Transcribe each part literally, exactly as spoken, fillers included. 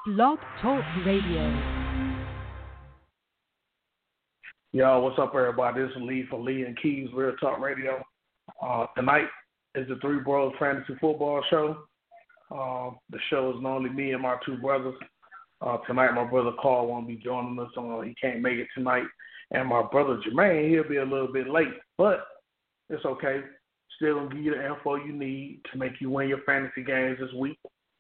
Blog Talk Radio. Yo, what's up, everybody? This is Lee from Lee and Keys Real Talk Radio. Uh, tonight is the Three Bros Fantasy Football Show. Uh, the show is normally me and my two brothers. Uh, tonight, my brother Carl won't be joining us. Uh, he can't make it tonight. And my brother Jermaine, he'll be a little bit late. But it's okay. Still going to give you the info you need to make you win your fantasy games this week.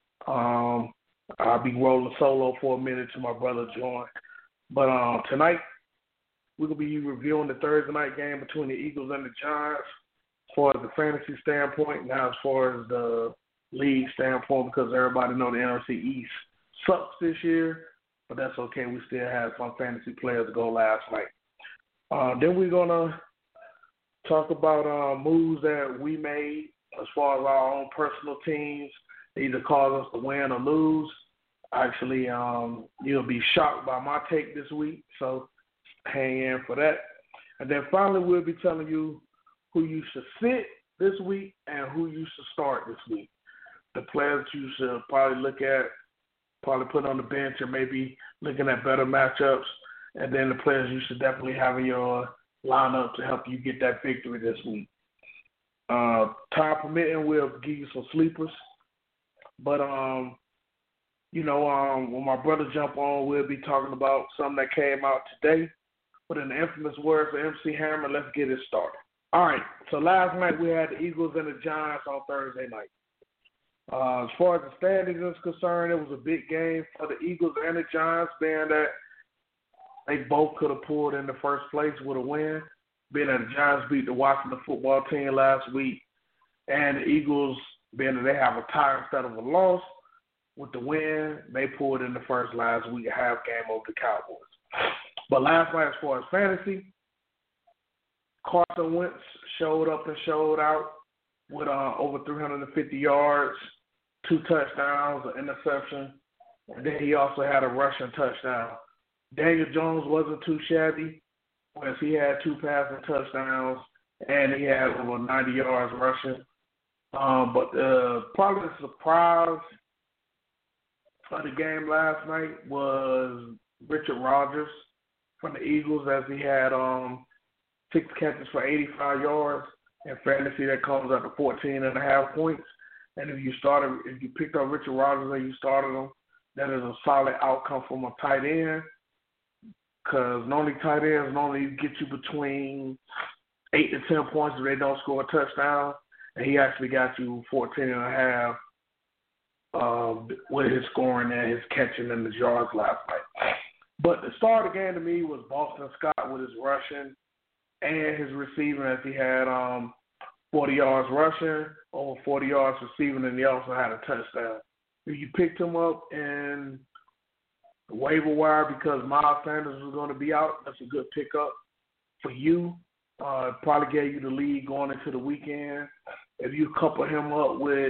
Um, I'll be rolling solo for a minute till my brother join. But uh, tonight, we're going to be reviewing the Thursday night game between the Eagles and the Giants as far as the fantasy standpoint. Now, as far as the league standpoint, because everybody know the N F C East sucks this year, but that's okay. We still have some fantasy players go last night. Uh, then we're going to talk about uh, moves that we made as far as our own personal teams, either cause us to win or lose. Actually, um, you'll be shocked by my take this week, so hang in for that. And then finally, we'll be telling you who you should sit this week and who you should start this week. The players you should probably look at, probably put on the bench, or maybe looking at better matchups. And then the players you should definitely have in your lineup to help you get that victory this week. Uh, time permitting, we'll give you some sleepers. But, um, you know, um, when my brother jump on, we'll be talking about something that came out today. But in the infamous words of M C Hammer, let's get it started. All right, so last night we had the Eagles and the Giants on Thursday night. Uh, as far as the standings is concerned, it was a big game for the Eagles and the Giants, being that they both could have pulled in the first place with a win, being that the Giants beat the Washington football team last week, and the Eagles, being that they have a tie instead of a loss, with the win, they pulled in the first last week, a half game over the Cowboys. But last night, as far as fantasy, Carson Wentz showed up and showed out with uh, over three hundred fifty yards, two touchdowns, an interception, and then he also had a rushing touchdown. Daniel Jones wasn't too shabby, as he had two passing touchdowns, and he had over ninety yards rushing. Um, but uh, probably the surprise of the game last night was Richard Rodgers from the Eagles, as he had um, six catches for eighty-five yards. In fantasy, that comes up to fourteen and a half points. And if you started, if you picked up Richard Rodgers and you started him, that is a solid outcome from a tight end. Because normally tight ends normally get you between eight to ten points if they don't score a touchdown. And he actually got you fourteen and a half uh, with his scoring and his catching and his yards last night. But the star of the game to me was Boston Scott with his rushing and his receiving, as he had um, forty yards rushing, over forty yards receiving, and he also had a touchdown. If you picked him up in the waiver wire because Miles Sanders was going to be out, that's a good pickup for you. Uh, probably gave you the lead going into the weekend. If you couple him up with,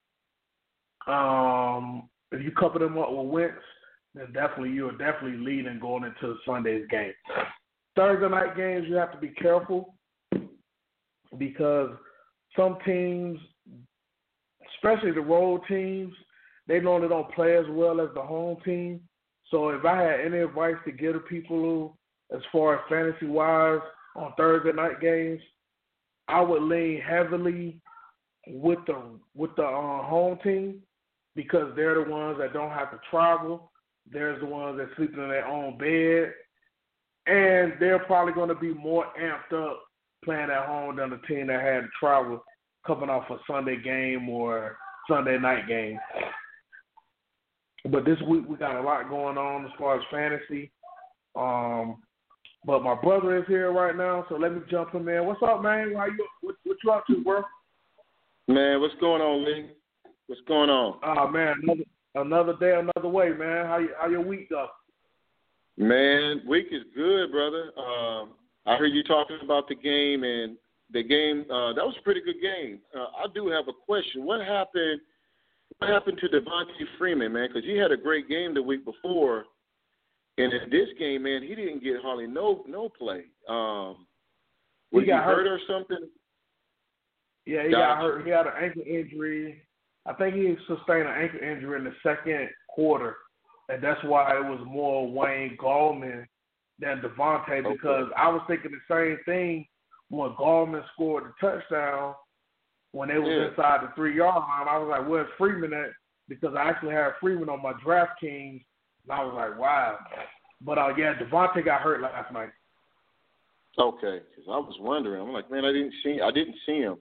um, if you couple him up with Wentz, then definitely you're definitely leading going into Sunday's game. Thursday night games, you have to be careful because some teams, especially the road teams, they normally don't play as well as the home team. So if I had any advice to give to people as far as fantasy-wise on Thursday night games, I would lean heavily with the with the uh, home team because they're the ones that don't have to travel. They're the ones that sleep in their own bed. And they're probably going to be more amped up playing at home than the team that had to travel coming off a Sunday game or Sunday night game. But this week we got a lot going on as far as fantasy. Um, but my brother is here right now, so let me jump in there. What's up, man? Why you? What, what you up to, bro? Man, what's going on, Lee? What's going on? Oh, man, another, another day, another way, man. How you, how your week go? Man, week is good, brother. Um, I heard you talking about the game, and the game, uh, that was a pretty good game. Uh, I do have a question. What happened What happened to Devontae Freeman, man? Because he had a great game the week before, and in this game, man, he didn't get hardly no no play. Um, was he, he hurt. hurt or something? Yeah, he got hurt. He had an ankle injury. I think he sustained an ankle injury in the second quarter and that's why it was more Wayne Gallman than Devontae, because okay. I was thinking the same thing when Gallman scored the touchdown when they was yeah. inside the three-yard line. I was like, where's Freeman at? Because I actually had Freeman on my DraftKings, and I was like, wow. But, uh, yeah, Devontae got hurt last night. Okay, because I was wondering. I'm like, man, I didn't see I didn't see him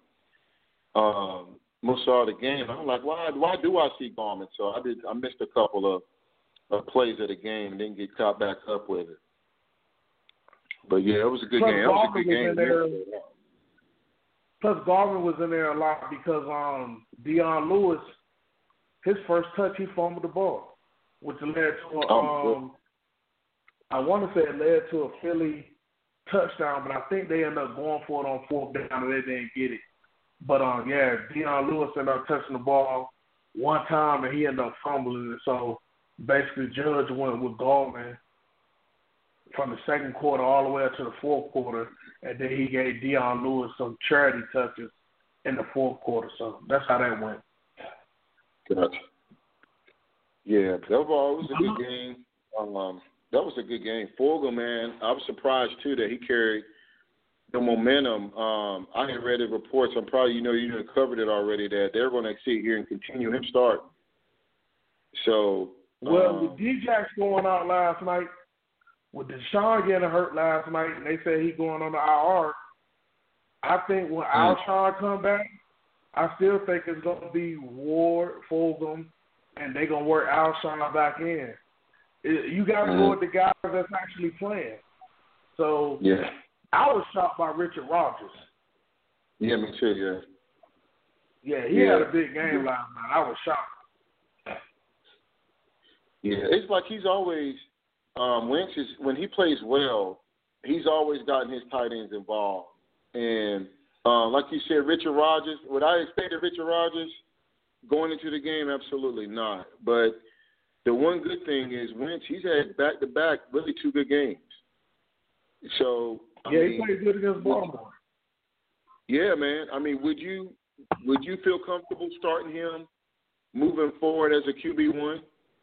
um, most of the game. I'm like, why why do I see Gallman? So I did. I missed a couple of, of plays of the game and didn't get caught back up with it. But, yeah, it was a good Plus, game. It was a good was game. Plus, Gallman was in there a lot because um, Deion Lewis, his first touch, he fumbled the ball, which led to a, um, I want to say it led to a Philly touchdown, but I think they ended up going for it on fourth down and they didn't get it. But, um, yeah, Deion Lewis ended up touching the ball one time and he ended up fumbling it. So, basically, Judge went with Gallman from the second quarter all the way up to the fourth quarter, and then he gave Deion Lewis some charity touches in the fourth quarter. So that's how that went. Gotcha. Yeah, overall, it was a good game. Um, that was a good game. Fogel, man, I was surprised, too, that he carried the momentum. Um, I had read the reports. I'm probably, you know, you had covered it already, that they're going to sit here and continue him start. So, Well, um, with D-Jax going out last night, with Deshaun getting hurt last night, and they said he's going on the I R, I think when mm. Alshon come back, I still think it's going to be Ward, Fulgham, and they're going to work Alshon back in. It, you got to mm. go with the guys that's actually playing. So yeah. I was shocked by Richard Rodgers. Yeah, me too, yeah. Yeah, he yeah. had a big game last night. I was shocked. Yeah, it's like he's always um, – Wentz is, when he plays well, he's always gotten his tight ends involved. And uh, like you said, Richard Rodgers, would I expect Richard Rodgers going into the game? Absolutely not. But the one good thing is Wentz, he's had back-to-back really two good games. So I yeah, mean, he played good against Baltimore. Yeah, man. I mean, would you would you feel comfortable starting him moving forward as a Q B one?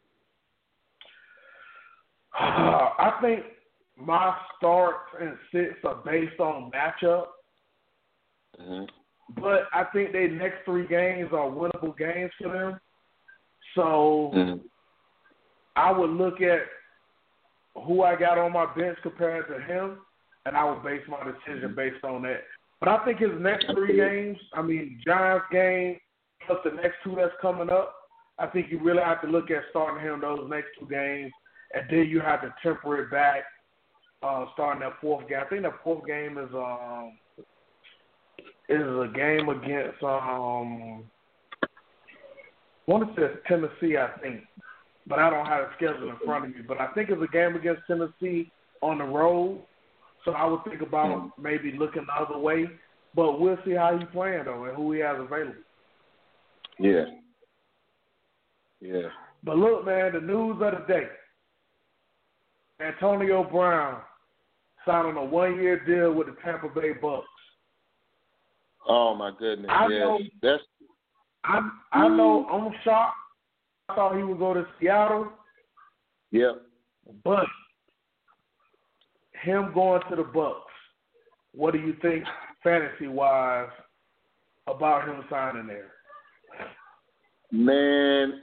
Uh, I think my starts and sits are based on matchup. Mm-hmm. But I think their next three games are winnable games for them. So mm-hmm. I would look at who I got on my bench compared to him, and I would base my decision based on that. But I think his next three games, I mean, Giants game plus the next two that's coming up, I think you really have to look at starting him those next two games, and then you have to temper it back, uh, starting that fourth game. I think that fourth game is um is a game against um I want to say it's Tennessee, I think, but I don't have the schedule in front of me. But I think it's a game against Tennessee on the road. So I would think about maybe looking the other way. But we'll see how he's playing, though, and who he has available. Yeah. Yeah. But look, man, the news of the day. Antonio Brown signing a one-year deal with the Tampa Bay Bucks. Oh, my goodness. I yes. know, That's... I, I know I'm shocked. I thought he would go to Seattle. Yep. But him going to the Bucks, what do you think fantasy-wise about him signing there? Man,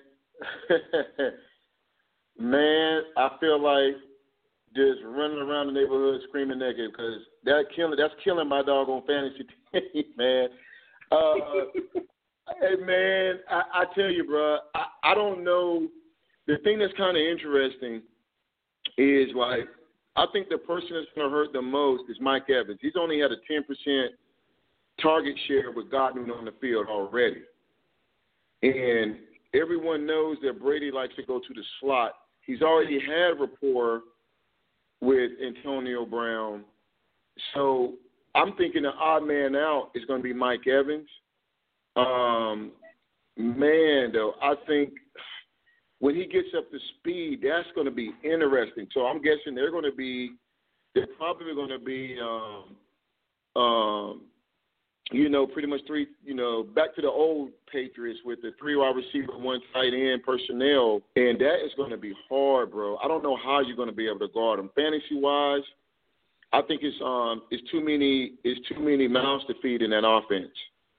man, I feel like just running around the neighborhood screaming negative because that killing, that's killing my doggone fantasy team, man. Uh, hey, man, I, I tell you, bro, I, I don't know. The thing that's kind of interesting is, like, I think the person that's going to hurt the most is Mike Evans. He's only had a ten percent target share with Godwin on the field already. And everyone knows that Brady likes to go to the slot. He's already had rapport with Antonio Brown. So I'm thinking the odd man out is going to be Mike Evans. Um, man, though, I think when he gets up to speed, that's going to be interesting. So I'm guessing they're going to be, they're probably going to be um, um, you know, pretty much three, you know, back to the old Patriots with the three wide receiver, one tight end personnel, and that is going to be hard, bro. I don't know how you're going to be able to guard them. Fantasy-wise, I think it's um it's too many it's too many mouths to feed in that offense.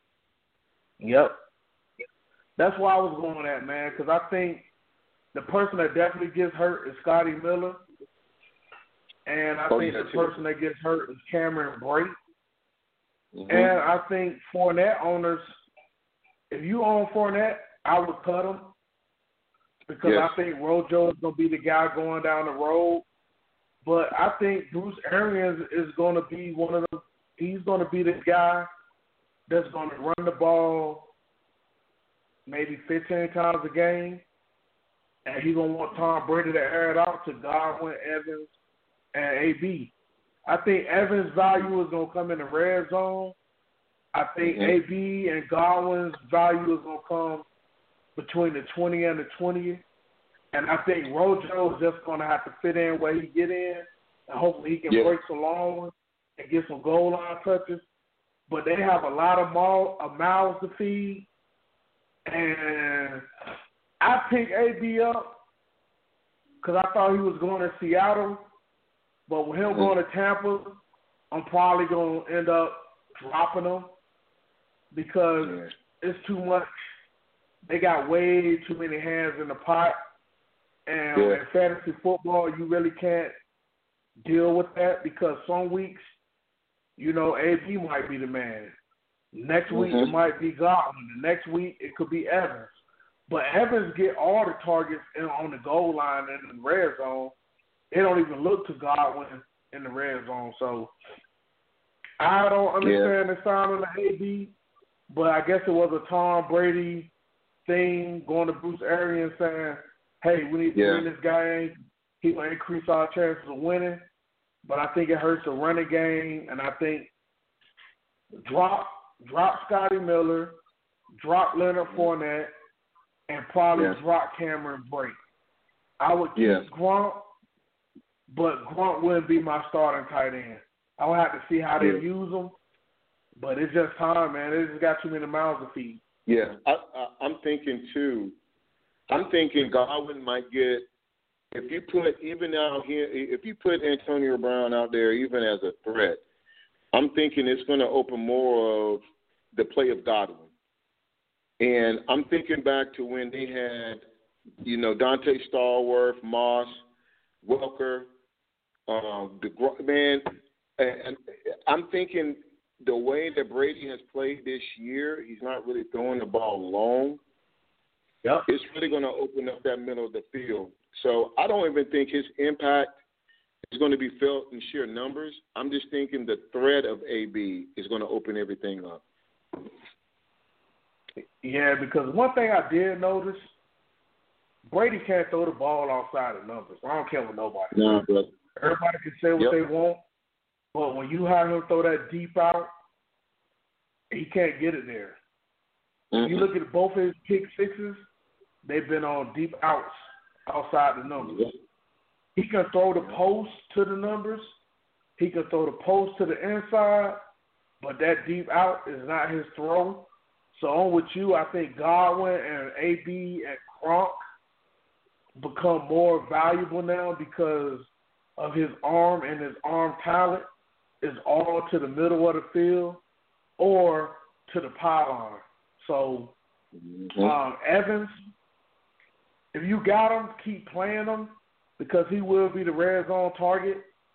Yep. That's why I was going at, man, because I think the person that definitely gets hurt is Scotty Miller, and I Oh, think yeah, the too. person that gets hurt is Cameron Brate. Mm-hmm. And I think Fournette owners, if you own Fournette, I would cut him because Yes. I think Rojo is going to be the guy going down the road. But I think Bruce Arians is going to be one of them. He's going to be the guy that's going to run the ball maybe fifteen times a game, and he's going to want Tom Brady to air it out to Godwin, Evans, and A B. I think Evans' value is going to come in the red zone. I think Mm-hmm. A B and Godwin's value is going to come between the twenty and the twentieth. And I think Rojo is just going to have to fit in where he get in, and hopefully he can Yeah. break some long ones and get some goal line touches. But they have a lot of mouths, of mouths to feed. And I picked A B up because I thought he was going to Seattle. But with him Mm-hmm. going to Tampa, I'm probably going to end up dropping him because Yeah. it's too much. They got way too many hands in the pot. And Yeah. in fantasy football, you really can't deal with that because some weeks, you know, A B might be the man. Next week, Mhm. it might be Godwin. The next week, it could be Evans. But Evans get all the targets in, on the goal line and in the red zone. They don't even look to Godwin in the red zone. So I don't understand the signing of A B, but I guess it was a Tom Brady thing going to Bruce Arians saying, hey, we need to Yeah. bring this guy in. He will increase our chances of winning. But I think it hurts the running game, and I think drop drop Scotty Miller, drop Leonard Fournette, and probably Yeah. drop Cameron Brate. I would keep Yeah. Grunt, but Grunt wouldn't be my starting tight end. I would have to see how they Yeah. use him, but it's just time, man. They just got too many mouths to feed. Yeah, I, I, I'm thinking too. I'm thinking Godwin might get, if you put even out here, if you put Antonio Brown out there even as a threat, I'm thinking it's going to open more of the play of Godwin. And I'm thinking back to when they had, you know, Dante Stallworth, Moss, Welker, um, the man, and I'm thinking the way that Brady has played this year, he's not really throwing the ball long. Yep. It's really going to open up that middle of the field. So I don't even think his impact is going to be felt in sheer numbers. I'm just thinking the threat of A B is going to open everything up. Yeah, because one thing I did notice, Brady can't throw the ball outside of numbers. I don't care what nobody No, says. brother. Everybody can say what Yep. they want, but when you have him throw that deep out, he can't get it there. Mm-hmm. You look at both of his kick sixes, they've been on deep outs outside the numbers. Yep. He can throw the post to the numbers. He can throw the post to the inside, but that deep out is not his throw. So on with you, I think Godwin and A B and Gronk become more valuable now because of his arm, and his arm talent is all to the middle of the field or to the pylon. So Mm-hmm. um, Evans, if you got him, keep playing him because he will be the red zone target.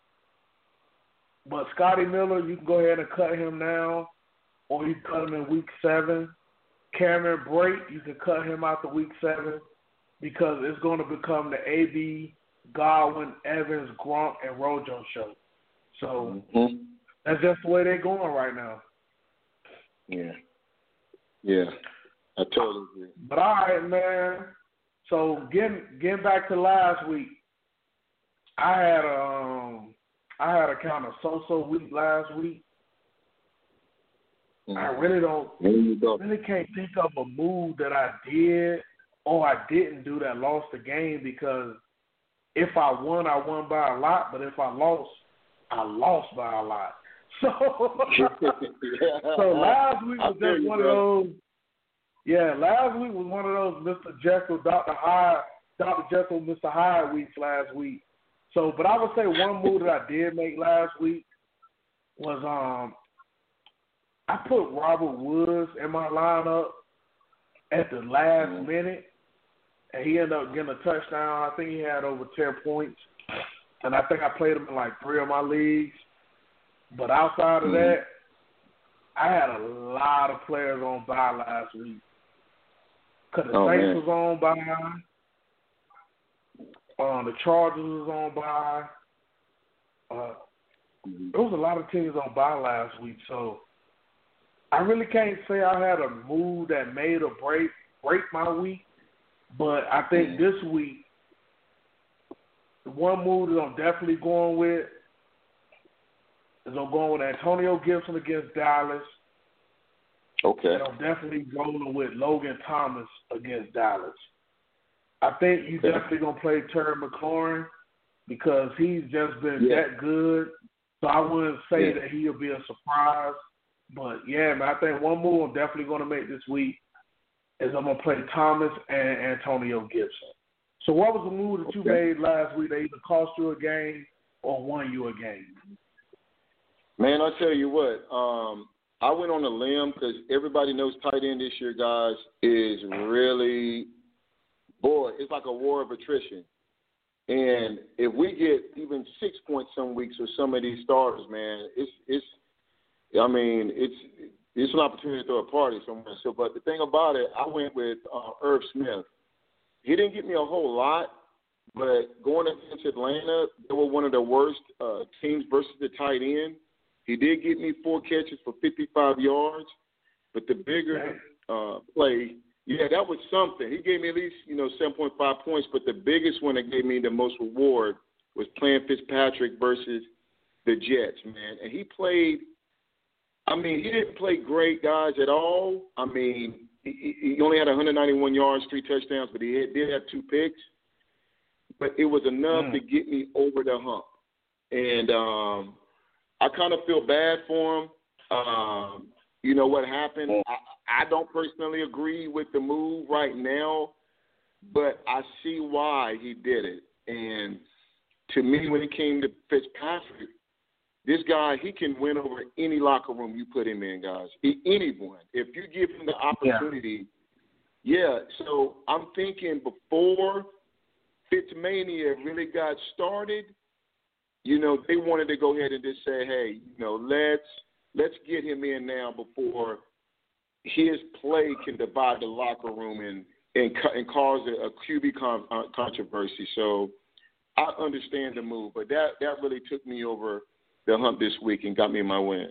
But Scotty Miller, you can go ahead and cut him now, or you can cut him in week seven. Cameron Brate, you can cut him out to week seven because it's going to become the A B, Godwin, Evans, Gronk, and Rojo show. So Mm-hmm. that's just the way they're going right now. Yeah. Yeah. I totally agree. But all right, man. So getting getting back to last week, I had a um I had a kind of so-so week last week. Mm-hmm. I really don't There you go. really can't think of a move that I did or I didn't do that lost the game because if I won, I won by a lot, but if I lost, I lost by a lot. So, so last week was just you, one bro. of those. Yeah, last week was one of those Mister Jekyll, Doctor Hyde, Doctor Jekyll, Mister Hyde weeks last week. So, but I would say one move that I did make last week was um I put Robert Woods in my lineup at the last mm-hmm. minute, and he ended up getting a touchdown. I think he had over ten points, and I think I played him in like three of my leagues. But outside of mm-hmm. that, I had a lot of players on bye last week. Because the oh, Saints man. was on bye. Um, the Chargers was on bye. Uh, mm-hmm. There was a lot of teams on bye last week. So I really can't say I had a move that made or break, break my week. But I think mm-hmm. this week, the one move that I'm definitely going with is I'm going with Antonio Gibson against Dallas. Okay. And I'm definitely rolling with Logan Thomas against Dallas. I think you're okay. definitely going to play Terry McLaurin because he's just been yeah. that good. So I wouldn't say yeah. that he'll be a surprise. But, yeah, man, I think one move I'm definitely going to make this week is I'm going to play Thomas and Antonio Gibson. So what was the move that you okay. made last week that either cost you a game or won you a game? Man, I'll tell you what. Um, I went on a limb because everybody knows tight end this year, guys, is really, boy, it's like a war of attrition. And if we get even six points some weeks with some of these starters, man, it's, it's I mean, it's it's an opportunity to throw a party somewhere. So, but the thing about it, I went with uh, Irv Smith. He didn't get me a whole lot, but going against Atlanta, they were one of the worst uh, teams versus the tight end. He did get me four catches for fifty-five yards, but the bigger uh, play, yeah, that was something. He gave me at least, you know, seven point five points, but the biggest one that gave me the most reward was playing Fitzpatrick versus the Jets, man. And he played, I mean, he didn't play great, guys, at all. I mean, he, he only had one hundred ninety-one yards, three touchdowns, but he had, did have two picks. But it was enough mm. to get me over the hump. And, um, I kind of feel bad for him. Um, you know what happened? I, I don't personally agree with the move right now, but I see why he did it. And to me, when it came to Fitzpatrick, this guy, he can win over any locker room you put him in, guys. Anyone. If you give him the opportunity, yeah. yeah. So I'm thinking before Fitzmania really got started, you know, they wanted to go ahead and just say, hey, you know, let's let's get him in now before his play can divide the locker room and and, and cause a, a Q B con- uh, controversy. So I understand the move, but that, that really took me over the hump this week and got me my win.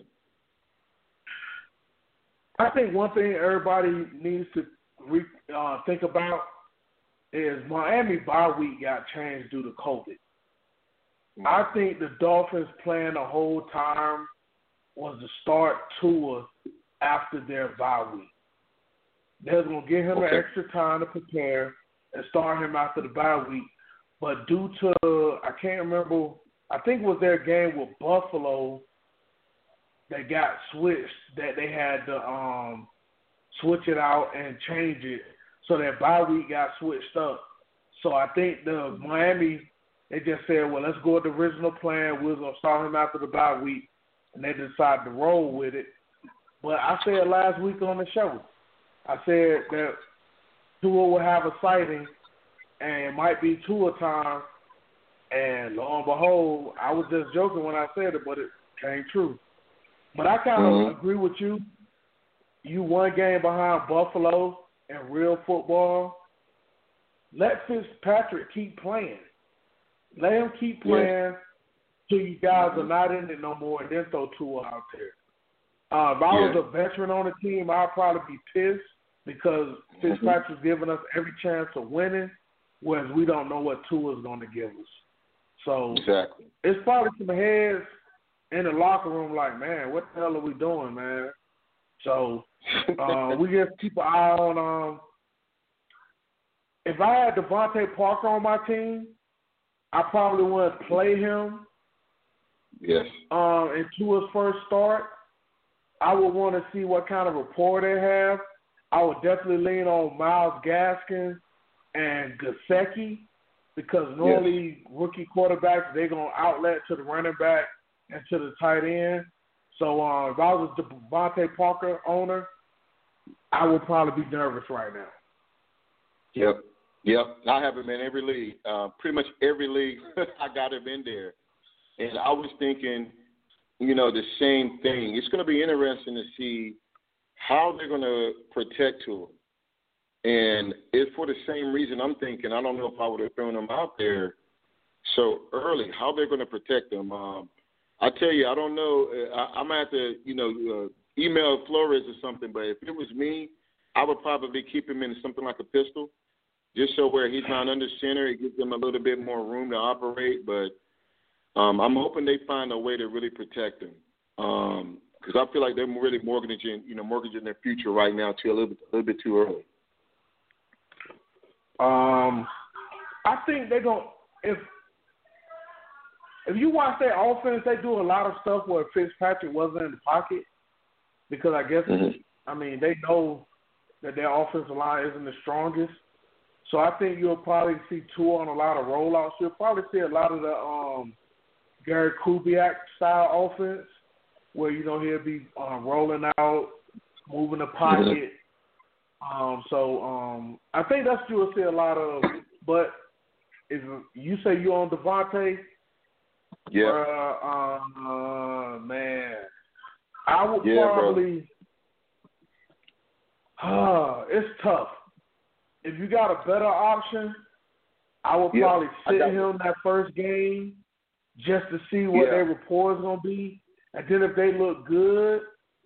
I think one thing everybody needs to re, uh, think about is Miami bye week got changed due to COVID. I think the Dolphins' plan the whole time was to start Tua after their bye week. They was going to give him okay. an extra time to prepare and start him after the bye week. But due to, I can't remember, I think it was their game with Buffalo that got switched, that they had to um, switch it out and change it. So that bye week got switched up. So I think the Miami – they just said, well, let's go with the original plan. We're going to start him after the bye week. And they decided to roll with it. But I said last week on the show, I said that Tua will have a sighting and it might be Tua time. And lo and behold, I was just joking when I said it, but it came true. But I kind of mm-hmm. agree with you. You one game behind Buffalo in real football. Let Fitzpatrick keep playing. Let him keep playing yes. till you guys are not in it no more, and then throw Tua out there. Uh, if I yeah. was a veteran on the team, I'd probably be pissed because mm-hmm. Fitzpatrick's giving us every chance of winning, whereas we don't know what Tua's going to give us. So exactly. it's probably some heads in the locker room like, man, what the hell are we doing, man? So uh, we just keep an eye on um, – if I had Devontae Parker on my team, I probably wouldn't play him Yes. Um, into his first start, I would want to see what kind of rapport they have. I would definitely lean on Myles Gaskin and Gesicki because normally yes. rookie quarterbacks, they're going to outlet to the running back and to the tight end. So uh, if I was the Devontae Parker owner, I would probably be nervous right now. Yep. Yep. I have him in every league. Uh, pretty much every league, I got him in there. And I was thinking, you know, the same thing. It's going to be interesting to see how they're going to protect Tua. And it's for the same reason I'm thinking. I don't know if I would have thrown him out there so early, how they're going to protect him. Um, I tell you, I don't know. I, I'm going to have to, you know, uh, email Flores or something. But if it was me, I would probably keep him in something like a pistol, just so where he's not under center. It gives them a little bit more room to operate. But um, I'm hoping they find a way to really protect him. Um, because I feel like they're really mortgaging, you know, mortgaging their future right now too a little bit, a little bit too early. Um, I think they're gonna if if you watch their offense, they do a lot of stuff where Fitzpatrick wasn't in the pocket because I guess mm-hmm. I mean they know that their offensive line isn't the strongest. So I think you'll probably see Tua on a lot of rollouts. You'll probably see a lot of the um, Gary Kubiak style offense, where, you know, he'll be uh, rolling out, moving the pocket. Um, so um, I think that's what you'll see a lot of. But if you say you're on Devontae, yeah, uh, uh, man, I would yeah, probably uh, – it's tough. If you got a better option, I would yeah, probably sit him that first game just to see what yeah. their rapport is going to be. And then if they look good,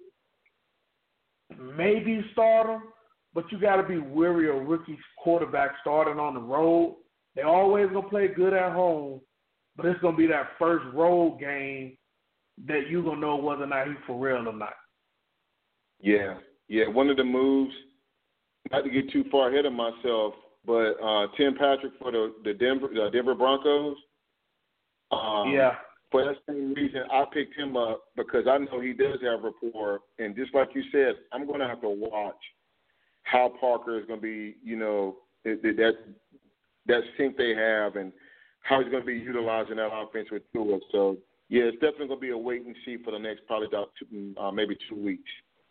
maybe start them. But you got to be wary of rookie quarterback starting on the road. They're always going to play good at home, but it's going to be that first road game that you're going to know whether or not he's for real or not. Yeah, yeah. One of the moves, not to get too far ahead of myself, but uh, Tim Patrick for the, the Denver the Denver Broncos. Um, yeah. For that same reason, I picked him up because I know he does have rapport. And just like you said, I'm going to have to watch how Parker is going to be, you know, that that sync they have and how he's going to be utilizing that offense with Tua. So, yeah, it's definitely going to be a wait and see for the next probably about two, uh, maybe two weeks.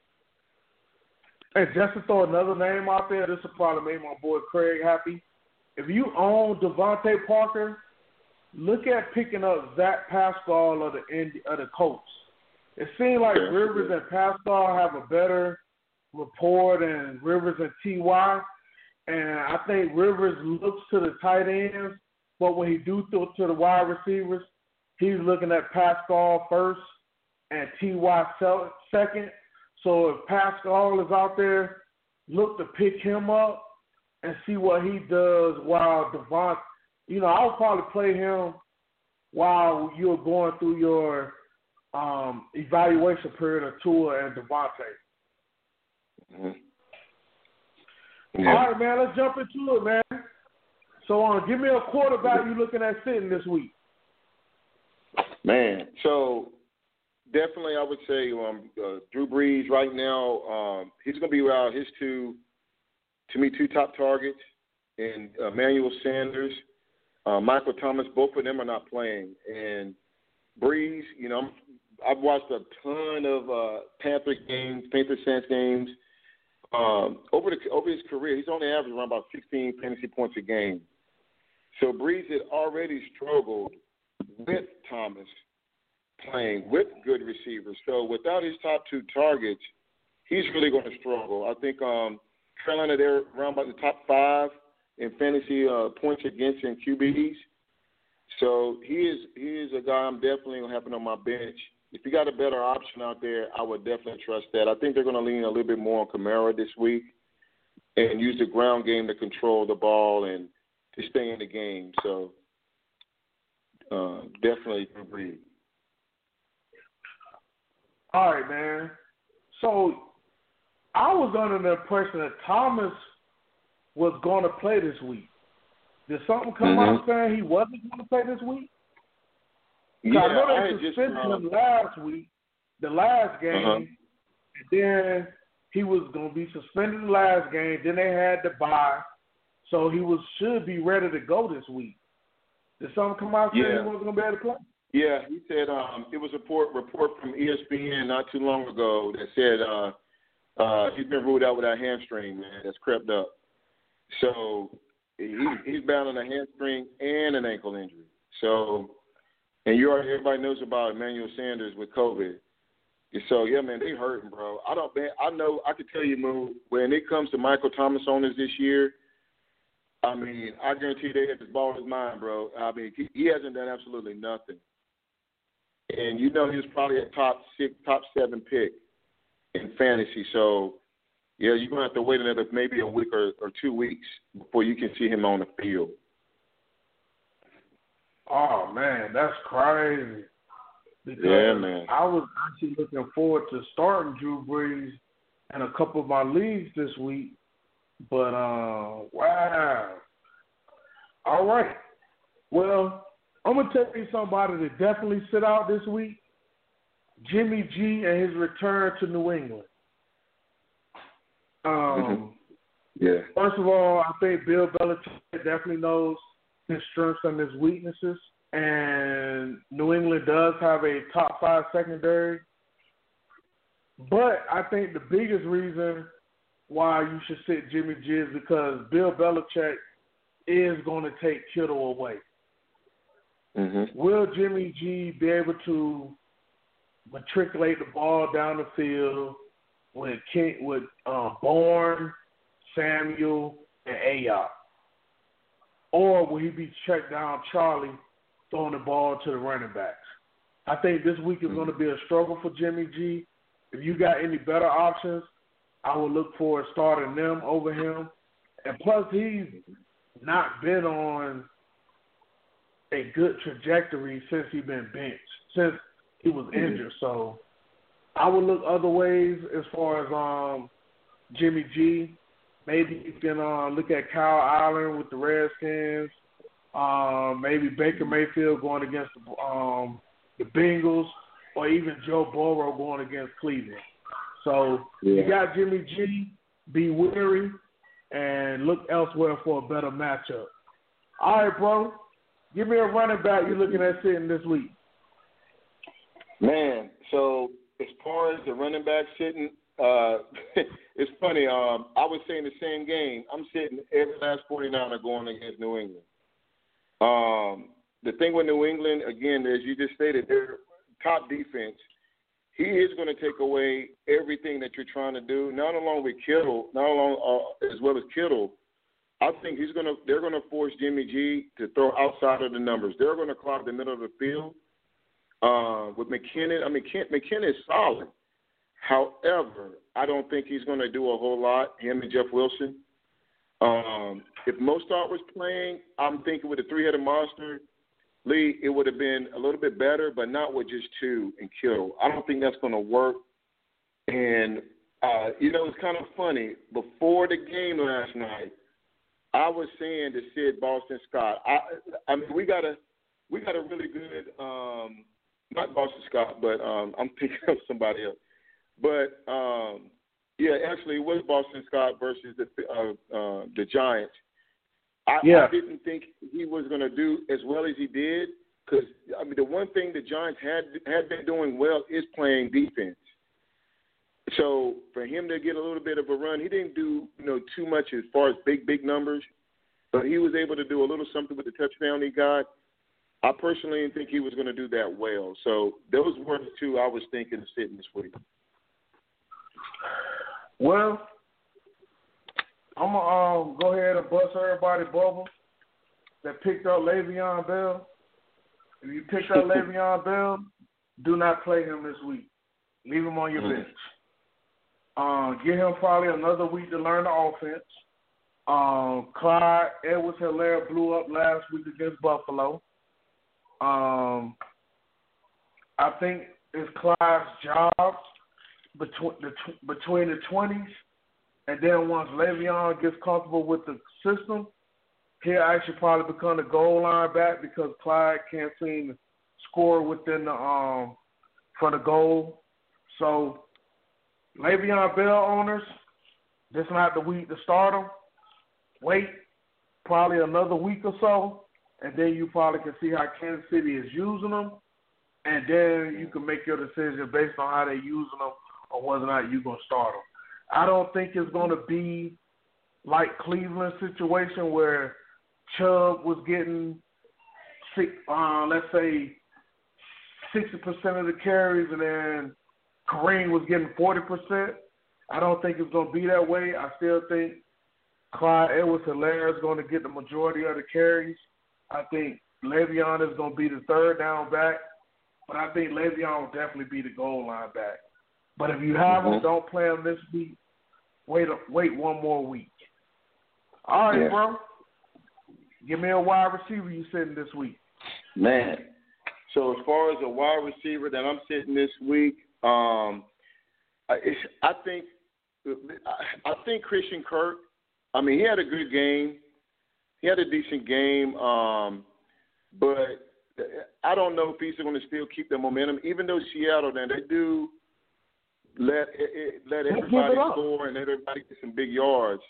And just to throw another name out there, this will probably make my boy Craig happy. If you own Devontae Parker, look at picking up Zach Pascal of the Indi- of the Colts. It seems like yeah, Rivers yeah. and Pascal have a better rapport than Rivers and T Y. And I think Rivers looks to the tight ends, but when he do throw to the wide receivers, he's looking at Pascal first and T Y second. So if Pascal is out there, look to pick him up and see what he does while Devontae. You know, I would probably play him while you're going through your um, evaluation period of Tua and Devontae. Mm-hmm. Yeah. All right, man, let's jump into it, man. So uh, give me a quarterback you're looking at sitting this week. Man, so definitely I would say um, uh, Drew Brees right now, um, he's going to be around his two, to me, two top targets, and uh, Emmanuel Sanders. Uh, Michael Thomas, both of them are not playing. And Breeze, you know, I'm, I've watched a ton of uh, Panthers games, Panthers Saints games. Um, over the over his career, he's only averaged around about sixteen fantasy points a game. So Breeze had already struggled with Thomas playing with good receivers. So without his top two targets, he's really going to struggle. I think um, Carolina, they're around about the top five in fantasy uh, points against in Q Bs. So he is he is a guy I'm definitely going to have him on my bench. If you got a better option out there, I would definitely trust that. I think they're going to lean a little bit more on Kamara this week and use the ground game to control the ball and to stay in the game. So uh, definitely agree. All right, man. So I was under the impression that Thomas was going to play this week. Did something come mm-hmm. out saying he wasn't going to play this week? Yeah, I know I they had just, suspended um, him last week, the last game, uh-huh. and then he was going to be suspended the last game. Then they had to bye, so he was should be ready to go this week. Did something come out saying Yeah. he wasn't going to be able to play? Yeah, he said um, it was a report, report from E S P N not too long ago that said uh, uh, he's been ruled out with that hamstring, man, that's crept up. So he, he's battling a hamstring and an ankle injury. So, and you already, everybody knows about Emmanuel Sanders with COVID. So, yeah, man, they hurting, bro. I don't, man, I know, I can tell you, Moo, when it comes to Michael Thomas owners this year, I mean, I guarantee they have this ball in his mind, bro. I mean, he, he hasn't done absolutely nothing. And you know he was probably a top six, top seven pick in fantasy. So, yeah, you're going to have to wait another maybe a week or, or two weeks before you can see him on the field. Oh, man, that's crazy. Because yeah, man. I was actually looking forward to starting Drew Brees in a couple of my leagues this week. But, uh, wow. All right. Well, I'm going to tell you somebody that definitely sit out this week. Jimmy G and his return to New England. Um, mm-hmm. Yeah. First of all, I think Bill Belichick definitely knows his strengths and his weaknesses. And New England does have a top five secondary. But I think the biggest reason why you should sit Jimmy G is because Bill Belichick is going to take Kittle away. Mm-hmm. Will Jimmy G be able to matriculate the ball down the field with King, with uh, Bourne, Samuel, and Ayuk? Or will he be checked down Charlie throwing the ball to the running backs? I think this week is mm-hmm. going to be a struggle for Jimmy G. If you got any better options, I would look forward to starting them over him. And plus, he's not been on a good trajectory since he's been benched, since he was mm-hmm. injured. So I would look other ways as far as um, Jimmy G. Maybe you can uh, look at Kyle Allen with the Redskins. Um, maybe Baker Mayfield going against the, um, the Bengals, or even Joe Burrow going against Cleveland. So yeah. You got Jimmy G. Be wary and look elsewhere for a better matchup. All right, bro. Give me a running back you're looking at sitting this week. Man, so as far as the running back sitting, uh, it's funny. Um, I was saying the same game. I'm sitting every last forty-niner going against New England. Um, the thing with New England, again, as you just stated, their top defense, he is going to take away everything that you're trying to do, not along with Kittle, not along uh, as well as Kittle. I think he's going to. They're going to force Jimmy G to throw outside of the numbers. They're going to clog the middle of the field uh, with McKinnon. I mean, McKinnon is solid. However, I don't think he's going to do a whole lot. Him and Jeff Wilson. Um, if Mostert was playing, I'm thinking with a three-headed monster, Lee, it would have been a little bit better, but not with just two and Kittle. I don't think that's going to work. And uh, you know, it's kind of funny. Before the game last night, I was saying to Sid Boston Scott, I, I mean, we got a we got a really good, um, not Boston Scott, but um, I'm thinking of somebody else. But um, yeah, actually, it was Boston Scott versus the uh, uh, the Giants. I, yeah. I didn't think he was going to do as well as he did because I mean, the one thing the Giants had had been doing well is playing defense. So for him to get a little bit of a run, he didn't do you know too much as far as big, big numbers, but he was able to do a little something with the touchdown he got. I personally didn't think he was going to do that well. So those were the two I was thinking of sitting this week. Well, I'm going to um, go ahead and bust everybody bubble that picked up Le'Veon Bell. If you picked up Le'Veon Bell, do not play him this week. Leave him on your mm-hmm. bench. Uh, give him probably another week to learn the offense. Um, Clyde Edwards-Helaire blew up last week against Buffalo. Um, I think it's Clyde's job between the between the twenties, and then once Le'Veon gets comfortable with the system, he'll actually probably become the goal line back because Clyde can't seem score within the um for the goal. So Le'Veon Bell owners, this is not the week to start them. Wait probably another week or so, and then you probably can see how Kansas City is using them, and then you can make your decision based on how they're using them or whether or not you're going to start them. I don't think it's going to be like Cleveland situation where Chubb was getting, uh, let's say, sixty percent of the carries and then Kareem was getting forty percent. I don't think it's going to be that way. I still think Clyde Edwards-Helaire is going to get the majority of the carries. I think Le'Veon is going to be the third down back, but I think Le'Veon will definitely be the goal line back. But if you have mm-hmm. him, don't play him this week. Wait, wait one more week. All right, yeah. bro. Give me a wide receiver you sitting this week. Man, so as far as a wide receiver that I'm sitting this week, um, I, I think I, I think Christian Kirk. I mean, he had a good game. He had a decent game, um, but I don't know if he's going to still keep the momentum. Even though Seattle, then they do let it, let everybody score and let everybody get some big yards.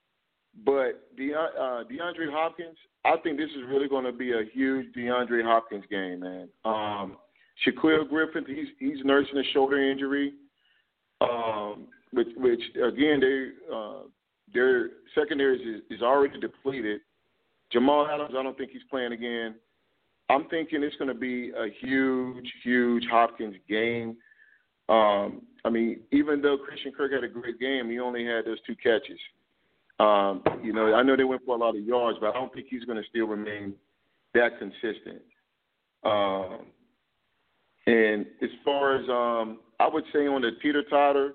But De, uh, DeAndre Hopkins, I think this is really going to be a huge DeAndre Hopkins game, man. Um, Shaquille Griffin, he's he's nursing a shoulder injury, um, which, which again, they uh, their secondary is, is already depleted. Jamal Adams, I don't think he's playing again. I'm thinking it's going to be a huge, huge Hopkins game. Um, I mean, even though Christian Kirk had a great game, he only had those two catches. Um, you know, I know they went for a lot of yards, but I don't think he's going to still remain that consistent. Um, and as far as um, I would say on the teeter-totter,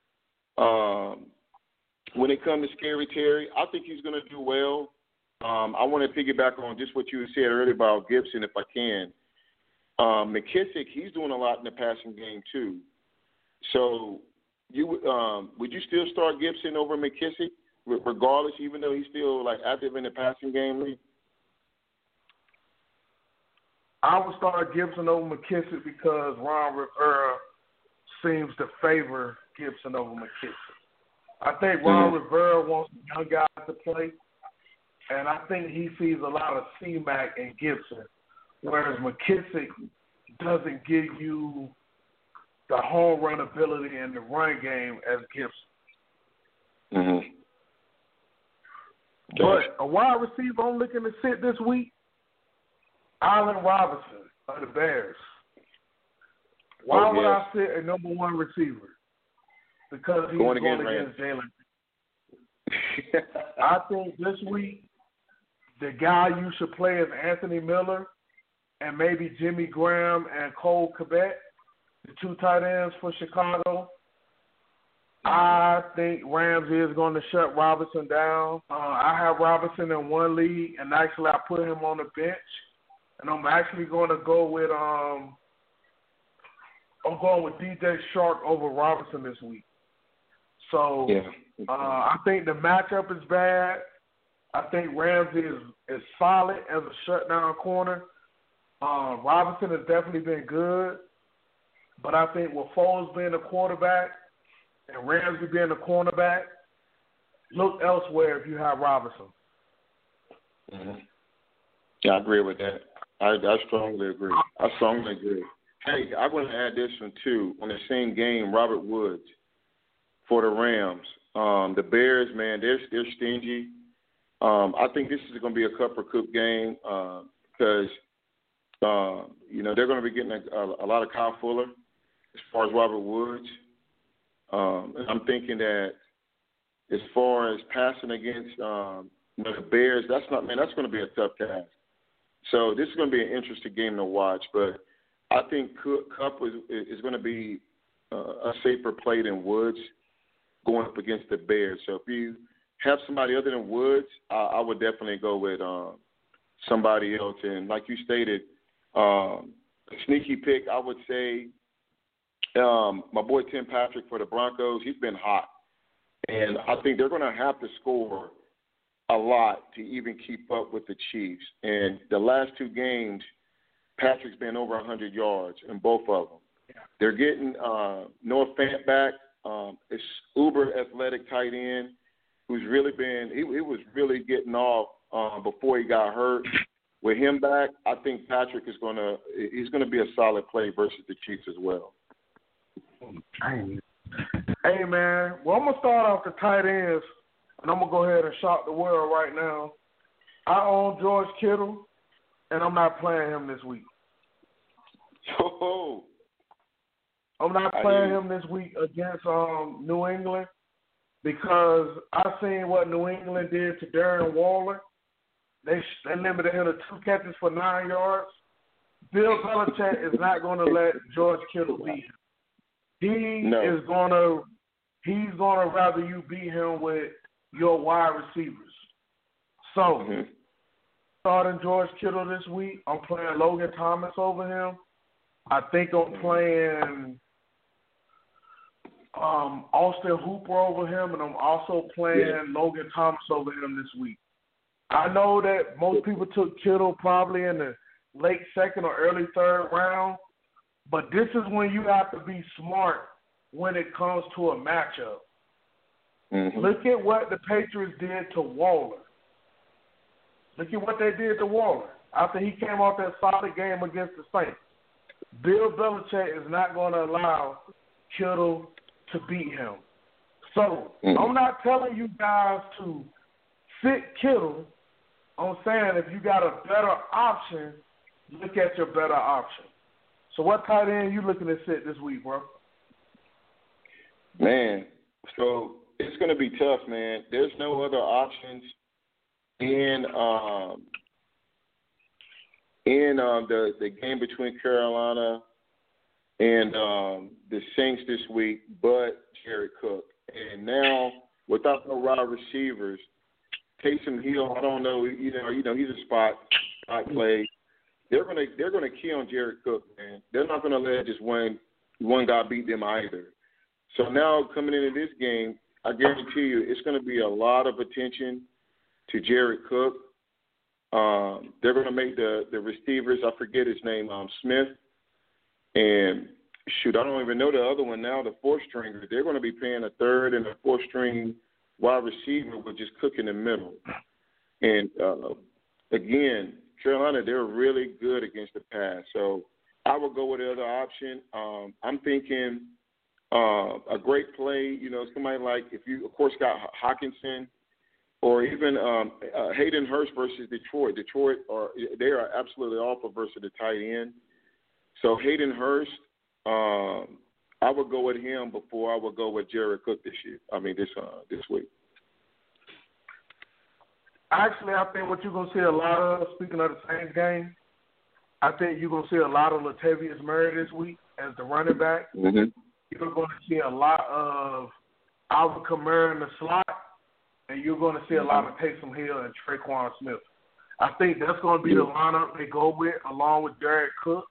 um, when it comes to Scary Terry, I think he's going to do well. Um, I want to piggyback on just what you said earlier about Gibson, if I can. Um, McKissick, he's doing a lot in the passing game too. So, you um, would you still start Gibson over McKissick, regardless, even though he's still like active in the passing game league? I would start Gibson over McKissick because Ron Rivera seems to favor Gibson over McKissick. I think Ron mm-hmm. Rivera wants young guys to play, and I think he sees a lot of C-Mac in Gibson, whereas McKissick doesn't give you the home run ability and the run game as Gibson. Mm-hmm. But a wide receiver I'm looking to sit this week, Allen Robinson of the Bears. Why oh, would yes. I sit a number one receiver? Because he's going, going against, against Jalen. I think this week the guy you should play is Anthony Miller and maybe Jimmy Graham and Cole Kmet, the two tight ends for Chicago. I think Ramsey is going to shut Robinson down. Uh, I have Robinson in one league, and actually I put him on the bench. And I'm actually going to go with um, I'm going with D J Shark over Robinson this week. So yeah. uh, I think the matchup is bad. I think Ramsey is, is solid as a shutdown corner. Uh, Robinson has definitely been good, but I think with Foles being a quarterback and Ramsey being a cornerback, look elsewhere if you have Robinson. Mm-hmm. Yeah, I agree with that. I, I strongly agree. I strongly agree. Hey, I'm going to add this one too. On the same game, Robert Woods for the Rams. Um, the Bears, man, they're they're stingy. Um, I think this is going to be a cup or cook game because uh, uh, you know they're going to be getting a, a, a lot of Kyle Fuller as far as Robert Woods. Um, and I'm thinking that as far as passing against um, you know, the Bears, that's not man, that's going to be a tough task. So this is going to be an interesting game to watch, but I think Kupp is, is going to be uh, a safer play than Woods going up against the Bears. So if you have somebody other than Woods, I, I would definitely go with um, somebody else. And like you stated, um, a sneaky pick, I would say um, my boy Tim Patrick for the Broncos. He's been hot, and I think they're going to have to score a lot to even keep up with the Chiefs. And the last two games, Patrick's been over one hundred yards in both of them. Yeah. They're getting uh, Noah Fant back. Um, it's uber athletic tight end who's really been he, he was really getting off uh, before he got hurt. With him back, I think Patrick is gonna he's gonna be a solid play versus the Chiefs as well. Hey man, well I'm gonna start off the tight ends, and I'm gonna go ahead and shock the world right now. I own George Kittle, and I'm not playing him this week. Oh. I'm not playing him this week against um, New England because I seen what New England did to Darren Waller. They, they limited him to two catches for nine yards. Bill Belichick is not going to let George Kittle beat him. He no. is going to he's going to rather you beat him with your wide receivers. So, mm-hmm. starting George Kittle this week, I'm playing Logan Thomas over him. I think I'm playing um, Austin Hooper over him, and I'm also playing yeah. Logan Thomas over him this week. I know that most people took Kittle probably in the late second or early third round, but this is when you have to be smart when it comes to a matchup. Mm-hmm. Look at what the Patriots did to Waller. Look at what they did to Waller after he came off that solid game against the Saints. Bill Belichick is not going to allow Kittle to beat him. So mm-hmm. I'm not telling you guys to sit Kittle. I'm saying if you got a better option, look at your better option. So what tight end you looking to sit this week, bro? Man, so it's going to be tough, man. There's no other options in um, in um, the, the game between Carolina and um, the Saints this week, but Jared Cook. And now, without no wide receivers, Taysom Hill, I don't know, you know, you know, he's a spot spot play. They're gonna they're gonna key on Jared Cook, man. They're not gonna let just one one guy beat them either. So now coming into this game, I guarantee you, it's gonna be a lot of attention to Jared Cook. Um, they're gonna make the the receivers, I forget his name, um, Smith, and shoot, I don't even know the other one now, the fourth stringer. They're gonna be paying a third and a fourth string wide receiver with just Cook in the middle. And, uh, again, Carolina, they're really good against the pass. So I would go with the other option. Um, I'm thinking uh, a great play, you know, somebody like if you, of course, got Hawkinson or even um, uh, Hayden Hurst versus Detroit. Detroit, are they are absolutely awful versus the tight end. So Hayden Hurst, um, I would go with him before I would go with Jared Cook this year. I mean, this uh, this week. Actually, I think what you're going to see a lot of, speaking of the Saints game, I think you're going to see a lot of Latavius Murray this week as the running back. Mm-hmm. You're going to see a lot of Alvin Kamara in the slot, and you're going to see a lot of Taysom Hill and Traquan Smith. I think that's going to be the lineup they go with along with Jared Cook.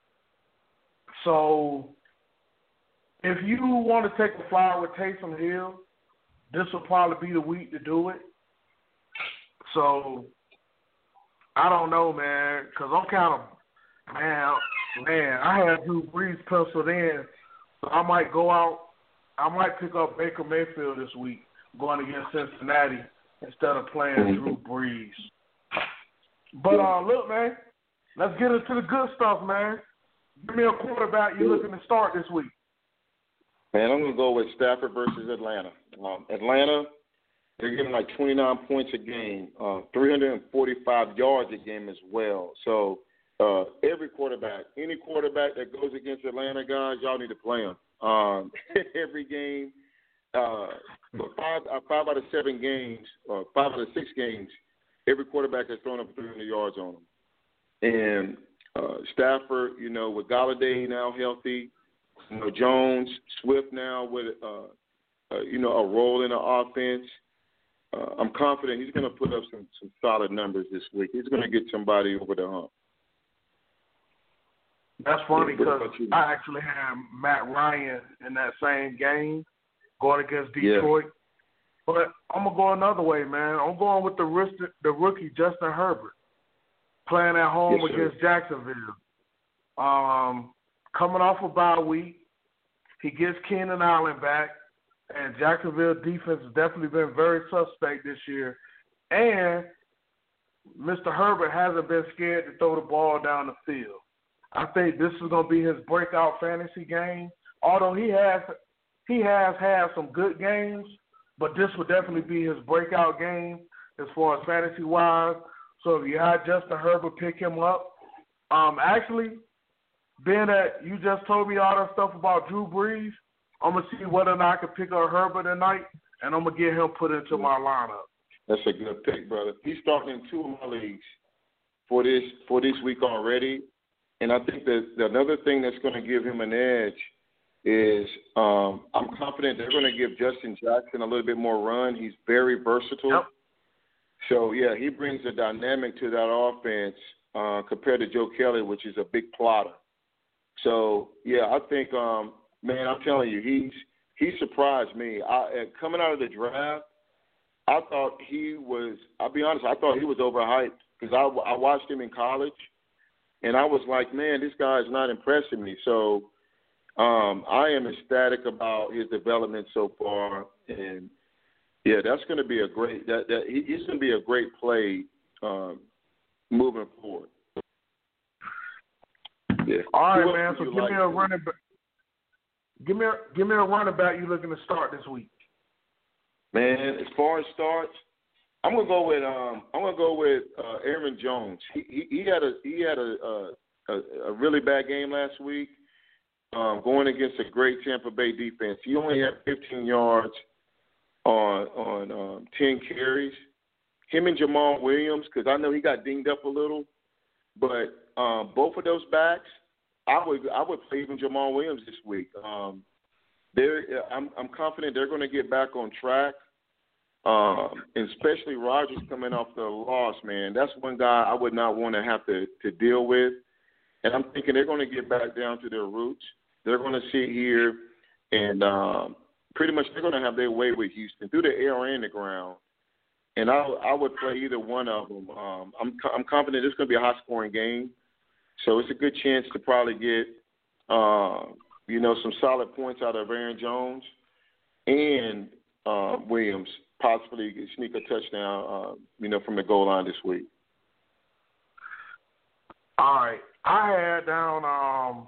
So if you want to take a flyer with Taysom Hill, this will probably be the week to do it. So, I don't know, man, because I'm kind of, man, man, I had Drew Brees penciled in, so I might go out, I might pick up Baker Mayfield this week, going against Cincinnati instead of playing Drew Brees. But, uh, look, man, let's get into the good stuff, man. Give me a quarterback you're looking to start this week. Man, I'm going to go with Stafford versus Atlanta. Um, Atlanta, they're getting like twenty-nine points a game, uh, three hundred forty-five yards a game as well. So uh, every quarterback, any quarterback that goes against Atlanta, guys, y'all need to play them. Um, every game, uh, but five, uh, five out of seven games, or five out of six games, every quarterback has thrown up three hundred yards on them. And uh, Stafford, you know, with Galladay now healthy, you know, Jones, Swift now with, uh, uh, you know, a role in the offense. Uh, I'm confident he's going to put up some, some solid numbers this week. He's going to get somebody over the hump. That's funny because I actually had Matt Ryan in that same game going against Detroit. Yeah. But I'm going to go another way, man. I'm going with the, the rookie Justin Herbert playing at home yes, against Jacksonville. Um, coming off a bye week, he gets Keenan Allen back, and Jacksonville defense has definitely been very suspect this year. And Mister Herbert hasn't been scared to throw the ball down the field. I think this is going to be his breakout fantasy game. Although he has he has had some good games, but this would definitely be his breakout game as far as fantasy-wise. So if you had Justin Herbert, pick him up. Um, actually, being that you just told me all that stuff about Drew Brees, I'm going to see whether or not I can pick up Herbert tonight, and I'm going to get him put into my lineup. That's a good pick, brother. He's starting in two of my leagues for this for this week already. And I think that another thing that's going to give him an edge is um, I'm confident they're going to give Justin Jackson a little bit more run. He's very versatile. Yep. So, yeah, he brings a dynamic to that offense uh, compared to Joe Kelly, which is a big plotter. So, yeah, I think, um, man, I'm telling you, he's he surprised me. I, coming out of the draft, I thought he was – I'll be honest, I thought he was overhyped because I, I watched him in college. And I was like, man, this guy is not impressing me. So um, I am ecstatic about his development so far. And, yeah, that's going to be a great that, that he, he's going to be a great play um, moving forward. Yeah. All right, man. So give like me a running back. Give me a give me a running back you're looking to start this week. Man, as far as starts, I'm gonna go with um, I'm gonna go with uh, Aaron Jones. He, he he had a he had a a, a really bad game last week, um, going against a great Tampa Bay defense. He only had fifteen yards on on um, ten carries. Him and Jamal Williams, because I know he got dinged up a little, but um, both of those backs, I would I would play even Jamal Williams this week. Um, they're I'm I'm confident they're going to get back on track. Um, and especially Rodgers coming off the loss, man. That's one guy I would not want to have to, to deal with. And I'm thinking they're going to get back down to their roots. They're going to sit here and um, pretty much they're going to have their way with Houston through the air and the ground. And I, I would play either one of them. Um, I'm I'm confident it's going to be a high-scoring game. So it's a good chance to probably get, uh, you know, some solid points out of Aaron Jones and uh, Williams. Possibly sneak a touchdown, uh, you know, from the goal line this week. All right. I had down um,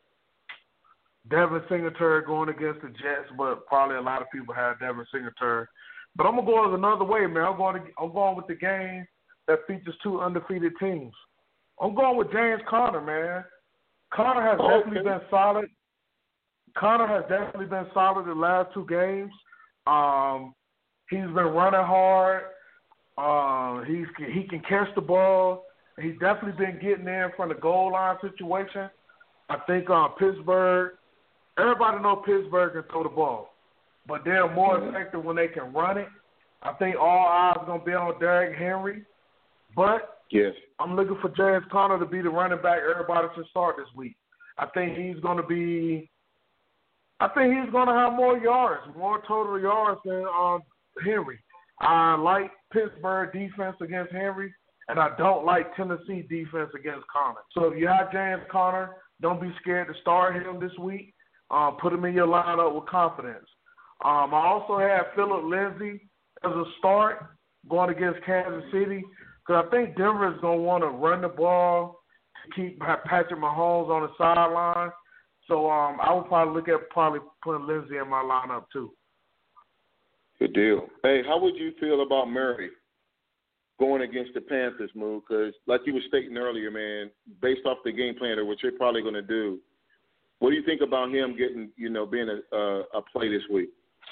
Devin Singletary going against the Jets, but probably a lot of people had Devin Singletary. But I'm going to go another way, man. I'm going, to, I'm going with the game that features two undefeated teams. I'm going with James Conner, man. Conner has oh, definitely okay. been solid. Conner has definitely been solid the last two games. Um He's been running hard. Uh, he's he can catch the ball. He's definitely been getting there from the goal line situation. I think uh, Pittsburgh. Everybody knows Pittsburgh can throw the ball, but they're more mm-hmm. effective when they can run it. I think all eyes are gonna be on Derrick Henry, but yes, I'm looking for James Conner to be the running back everybody should start this week. I think he's gonna be. I think he's gonna have more yards, more total yards than. Um, Henry. I like Pittsburgh defense against Henry, and I don't like Tennessee defense against Conner. So if you have James Conner, don't be scared to start him this week. Um, put him in your lineup with confidence. Um, I also have Phillip Lindsay as a start going against Kansas City because I think Denver is going to want to run the ball to keep Patrick Mahomes on the sideline. So um, I would probably look at probably putting Lindsay in my lineup too. Good deal. Hey, how would you feel about Murray going against the Panthers, Moo? Because like you were stating earlier, man, based off the game plan or what you're probably going to do, what do you think about him getting, you know, being a, a, a play this week?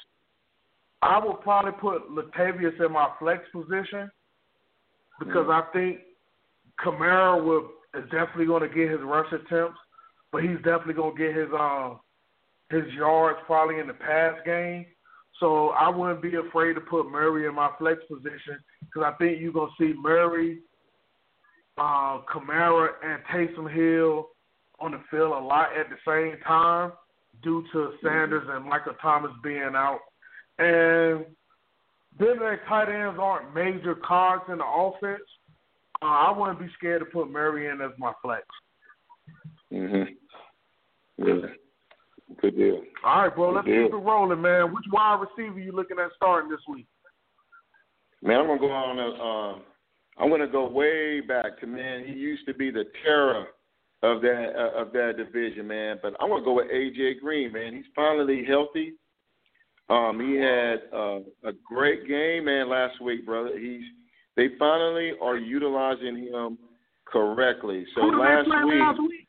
I would probably put Latavius in my flex position because mm. I think Kamara will, is definitely going to get his rush attempts, but he's definitely going to get his um, his yards probably in the pass game. So I wouldn't be afraid to put Murray in my flex position because I think you're going to see Murray, uh, Kamara, and Taysom Hill on the field a lot at the same time due to Sanders and Michael Thomas being out. And then their tight ends aren't major cogs in the offense. Uh, I wouldn't be scared to put Murray in as my flex. Mhm. Yeah. Good deal. All right, bro. Good let's deal. keep it rolling, man. Which wide receiver you looking at starting this week? Man, I'm gonna go on. A, um, I'm gonna go way back to man. He used to be the terror of that uh, of that division, man. But I'm gonna go with A J Green, man. He's finally healthy. Um, he had uh, a great game, man, last week, brother. He's they finally are utilizing him correctly. So Who did last they play week, last week?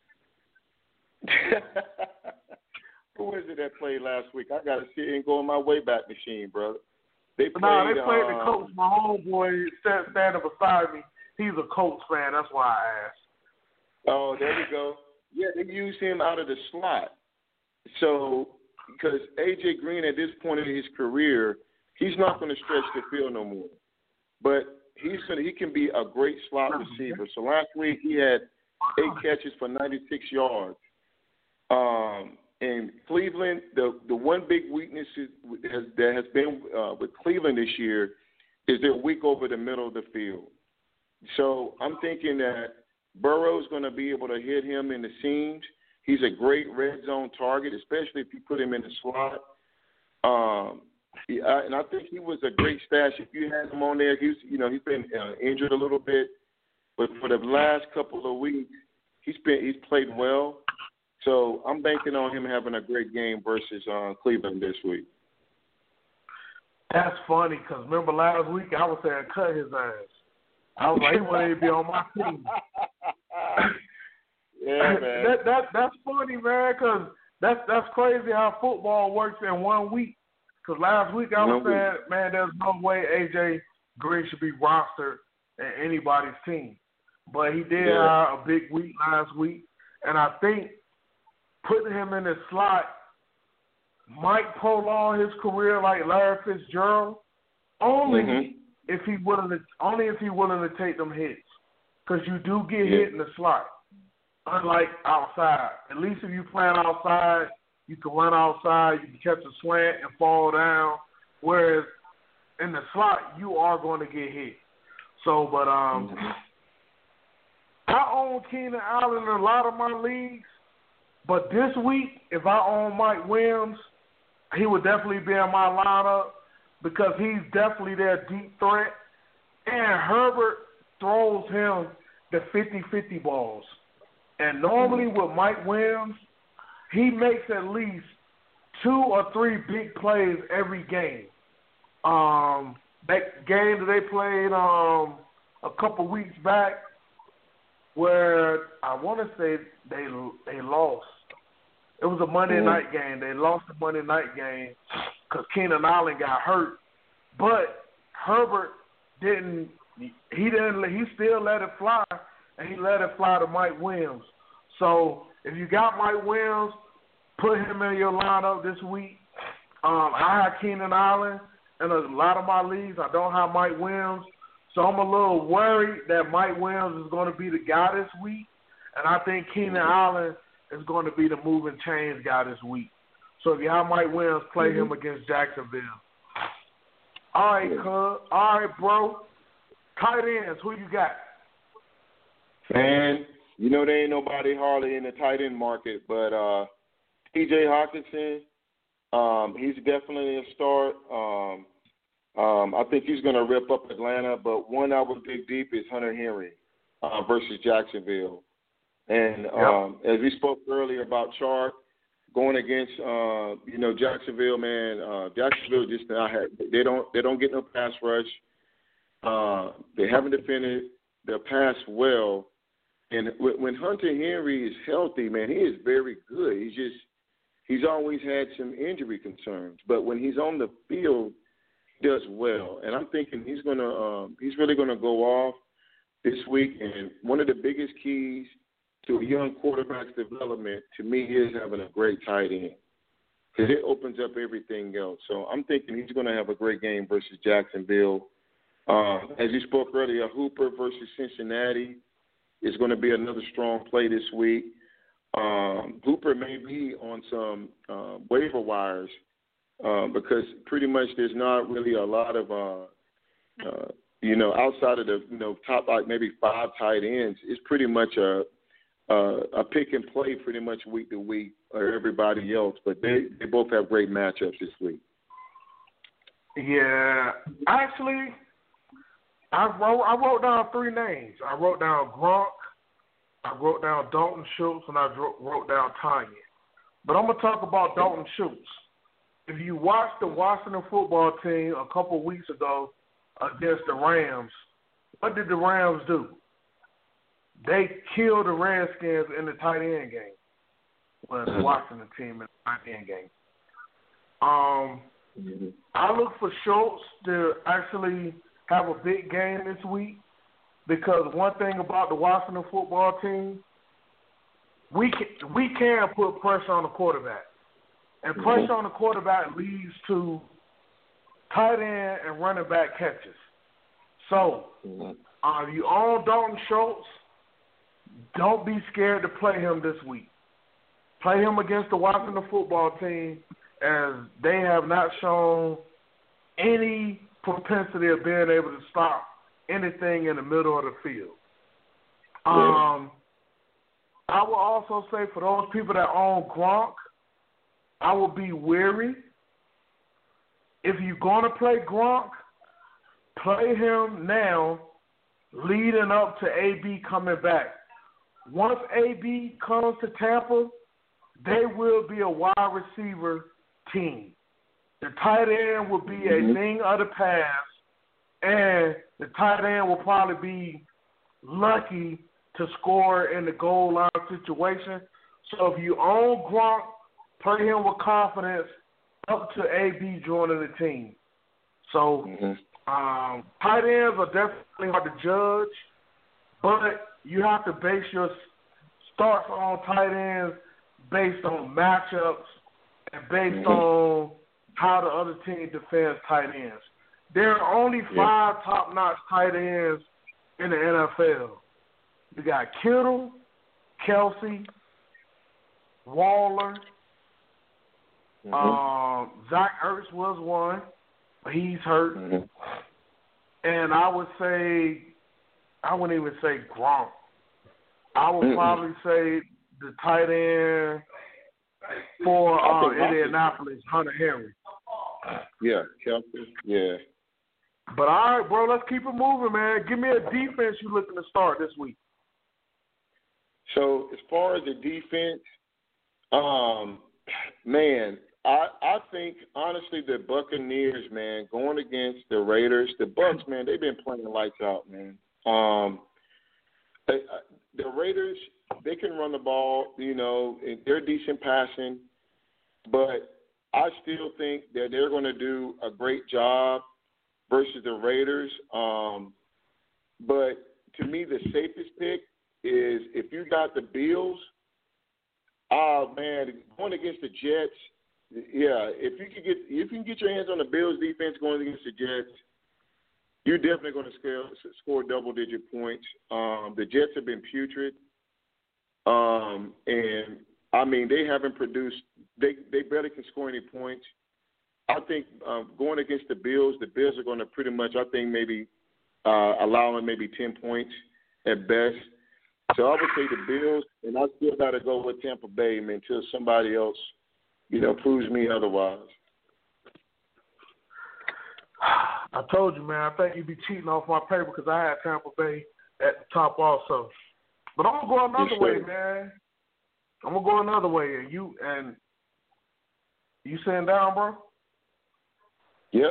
who is it that played last week? I got to sit and go in my Wayback Machine, brother. They played. Nah, they played um, the coach. My homeboy stand, standing beside me. He's a Colts fan. That's why I asked. Oh, there we go. Yeah, they used him out of the slot. So, because A J Green at this point in his career, he's not going to stretch the field no more. But he's gonna, he can be a great slot receiver. So last week he had eight catches for ninety-six yards. Um, in Cleveland, the the one big weakness is, has, that has been uh, with Cleveland this year is they're weak over the middle of the field. So I'm thinking that Burrow's going to be able to hit him in the seams. He's a great red zone target, especially if you put him in the slot. Um, he, I, and I think he was a great stash. If you had him on there, he's you know he's been uh, injured a little bit, but for the last couple of weeks, he's been he's played well. So I'm banking on him having a great game versus uh, Cleveland this week. That's funny because remember last week I was saying cut his ass. I was like, he wanted to be on my team. Yeah, man. that that that's funny, man, because that's that's crazy how football works in one week. Because last week I was one saying, week. man, there's no way A J Green should be rostered in anybody's team, but he did Yeah. have a big week last week, and I think putting him in the slot might prolong his career like Larry Fitzgerald, only Mm-hmm. if he willing to only if he willing to take them hits, because you do get Yeah. hit in the slot. Unlike outside, at least if you're playing outside, you can run outside, you can catch a slant and fall down. Whereas in the slot, you are going to get hit. So, but um, Mm-hmm. I own Keenan Allen in a lot of my leagues. But this week, if I own Mike Williams, he would definitely be in my lineup because he's definitely their deep threat. And Herbert throws him the fifty-fifty balls. And normally with Mike Williams, he makes at least two or three big plays every game. Um, that game that they played um, a couple weeks back where I want to say they they lost. It was a Monday Mm-hmm. night game. They lost the Monday night game because Keenan Allen got hurt. But Herbert didn't. He didn't. He still let it fly, and he let it fly to Mike Williams. So if you got Mike Williams, put him in your lineup this week. Um, I have Keenan Allen in a lot of my leagues. I don't have Mike Williams, so I'm a little worried that Mike Williams is going to be the guy this week, and I think Keenan Allen is going to be the moving chains guy this week. So if you have Mike Williams, play mm-hmm. him against Jacksonville. All right, cuz. All right, bro. Tight ends, who you got? Man, you know there ain't nobody hardly in the tight end market, but uh, T J Hockenson, um, he's definitely a start. Um, um, I think he's going to rip up Atlanta, but one I would dig deep is Hunter Henry uh, versus Jacksonville. And um, yep. as we spoke earlier about Chark going against, uh, you know, Jacksonville, man, uh, Jacksonville just not have, they don't they don't get no pass rush. Uh, they haven't defended their pass well. And when Hunter Henry is healthy, man, he is very good. He's just he's always had some injury concerns, but when he's on the field, he does well. And I'm thinking he's gonna um, he's really gonna go off this week. And one of the biggest keys to a young quarterback's development, to me, is having a great tight end because it opens up everything else. So I'm thinking he's going to have a great game versus Jacksonville. Uh, as you spoke earlier, Hooper versus Cincinnati is going to be another strong play this week. Um, Hooper may be on some uh, waiver wires uh, because pretty much there's not really a lot of, uh, uh, you know, outside of the you know top like maybe five tight ends, it's pretty much a uh, a pick and play pretty much week to week, or everybody else. But they, they both have great matchups this week. Yeah, actually, I wrote I wrote down three names. I wrote down Gronk, I wrote down Dalton Schultz, and I wrote, wrote down Tanya. But I'm gonna talk about Dalton Schultz. If you watched the Washington football team a couple weeks ago against the Rams, what did the Rams do? They killed the Redskins in the tight end game. Well, the Washington team in the tight end game. Um. I look for Schultz to actually have a big game this week because one thing about the Washington football team, we can, we can put pressure on the quarterback. And pressure on the quarterback leads to tight end and running back catches. So, uh, if you own Dalton Schultz, don't be scared to play him this week. Play him against the Washington football team, as they have not shown any propensity of being able to stop anything in the middle of the field. Um, I will also say for those people that own Gronk, I will be wary. If you're going to play Gronk, play him now leading up to A B coming back. Once A B comes to Tampa, they will be a wide receiver team. The tight end will be a thing of the past, and the tight end will probably be lucky to score in the goal line situation. So if you own Gronk, play him with confidence up to A B joining the team. So mm-hmm. um, tight ends are definitely hard to judge, but you have to base your starts on tight ends based on matchups and based mm-hmm. on how the other team defends tight ends. There are only five yeah. top-notch tight ends in the N F L. You got Kittle, Kelsey, Waller. Mm-hmm. Um, Zach Ertz was one, but he's hurt. Mm-hmm. And I would say, I wouldn't even say Gronk. I would mm-hmm. probably say the tight end for uh, Indianapolis, Hunter Henry. Yeah, Kelsey, yeah. But all right, bro, let's keep it moving, man. Give me a defense you're looking to start this week. So as far as the defense, um, man, I I think honestly the Buccaneers, man, going against the Raiders, the Bucks, man, they've been playing lights out, man. Um, they, the Raiders, they can run the ball, you know, and they're decent passing, but I still think that they're going to do a great job versus the Raiders. Um, but to me, the safest pick is if you got the Bills, oh, man, going against the Jets, yeah, if you can get if you can get your hands on the Bills defense going against the Jets, you're definitely going to scale, score double-digit points. Um, the Jets have been putrid, um, and I mean they haven't produced. They they barely can score any points. I think um, going against the Bills, the Bills are going to pretty much, I think, maybe uh, allow them maybe ten points at best. So I would say the Bills, and I still got to go with Tampa Bay man, until somebody else, you know, proves me otherwise. I told you, man, I think you'd be cheating off my paper because I had Tampa Bay at the top also. But I'm going to go another way, man. I'm going to go another way. And you, and you sitting down, bro? Yep.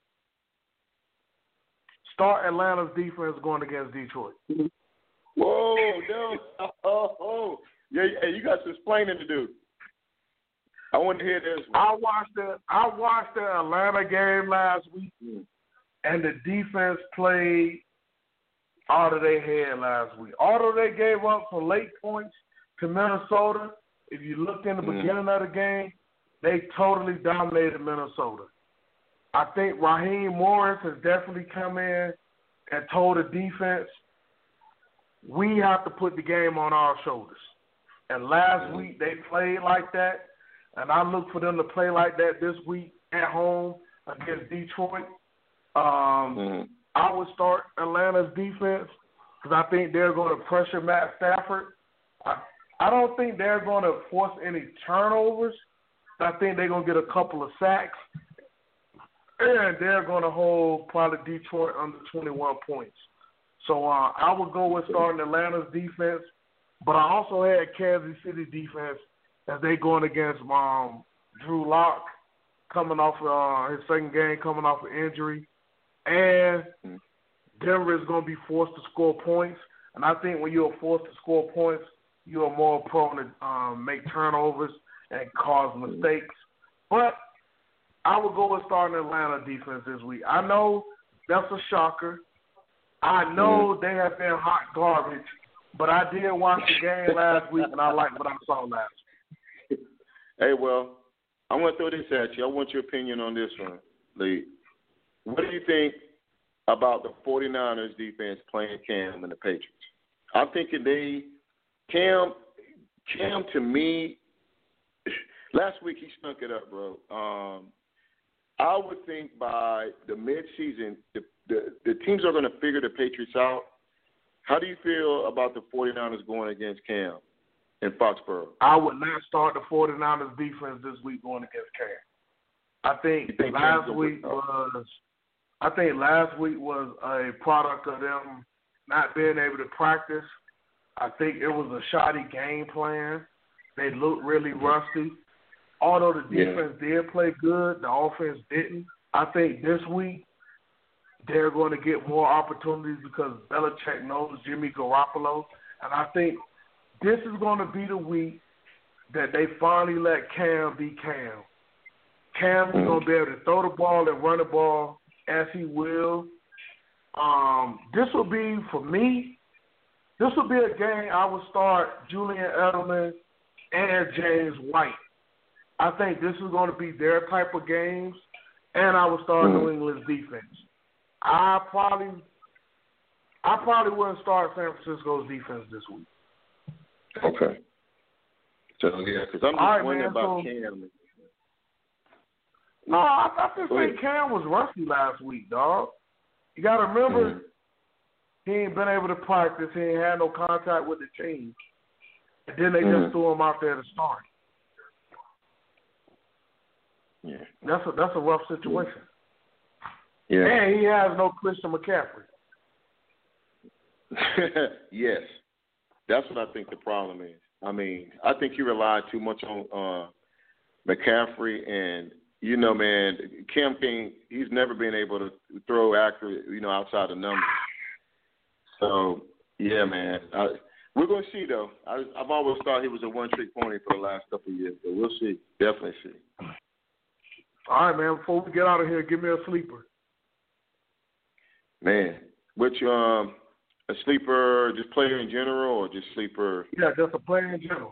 Start Atlanta's defense going against Detroit. Whoa, no. Oh, oh. Yeah, hey, you got some explaining to do. I want to hear this one. I watched the I watched the Atlanta game last week, mm. and the defense played out of their head last week. Although they gave up some late points to Minnesota, if you looked in the mm. beginning of the game, they totally dominated Minnesota. I think Raheem Morris has definitely come in and told the defense, we have to put the game on our shoulders. And last mm. week they played like that. And I look for them to play like that this week at home against Detroit. Um, mm-hmm. I would start Atlanta's defense because I think they're going to pressure Matt Stafford. I, I don't think they're going to force any turnovers. I think they're going to get a couple of sacks. And they're going to hold probably Detroit under twenty-one points. So uh, I would go with starting Atlanta's defense. But I also had Kansas City defense as they going against um, Drew Lock coming off uh, his second game, coming off an injury. And Denver is going to be forced to score points. And I think when you're forced to score points, you are more prone to um, make turnovers and cause mistakes. But I would go with starting Atlanta defense this week. I know that's a shocker. I know they have been hot garbage, but I did watch the game last week, and I liked what I saw last week. Hey, well, I want to throw this at you. I want your opinion on this one, Lee. What do you think about the 49ers defense playing Cam and the Patriots? I'm thinking they Cam, Cam to me, last week he stunk it up, bro. Um, I would think by the midseason, the, the, the teams are going to figure the Patriots out. How do you feel about the 49ers going against Cam in Foxborough? I would not start the 49ers defense this week going against Cam. I think, think last week was I think last week was a product of them not being able to practice. I think it was a shoddy game plan. They looked really rusty. Although the defense yeah. did play good, the offense didn't. I think this week they're going to get more opportunities because Belichick knows Jimmy Garoppolo. And I think this is going to be the week that they finally let Cam be Cam. Cam is going to be able to throw the ball and run the ball as he will. Um, this will be, for me, this will be a game I would start Julian Edelman and James White. I think this is going to be their type of games, and I would start New England's defense. I probably, I probably wouldn't start San Francisco's defense this week. Okay. So yeah, because I'm just right, wondering man, about so, Cam. No, I, I just think Cam was rusty last week, dog. You got to remember, mm-hmm. he ain't been able to practice. He ain't had no contact with the team. And then they mm-hmm. just threw him out there to start. Yeah, that's a that's a rough situation. Yeah, and he has no Christian McCaffrey. Yes, that's what I think the problem is. I mean, I think he relied too much on uh, McCaffrey, and you know, man, Cam King, he's never been able to throw accurate, you know, outside the numbers. So yeah, man, I, we're gonna see though. I, I've always thought he was a one-trick pony for the last couple of years, but we'll see. Definitely see. All right, man, before we get out of here, give me a sleeper. Man, which, um, a sleeper, just player in general or just sleeper? Yeah, just a player in general.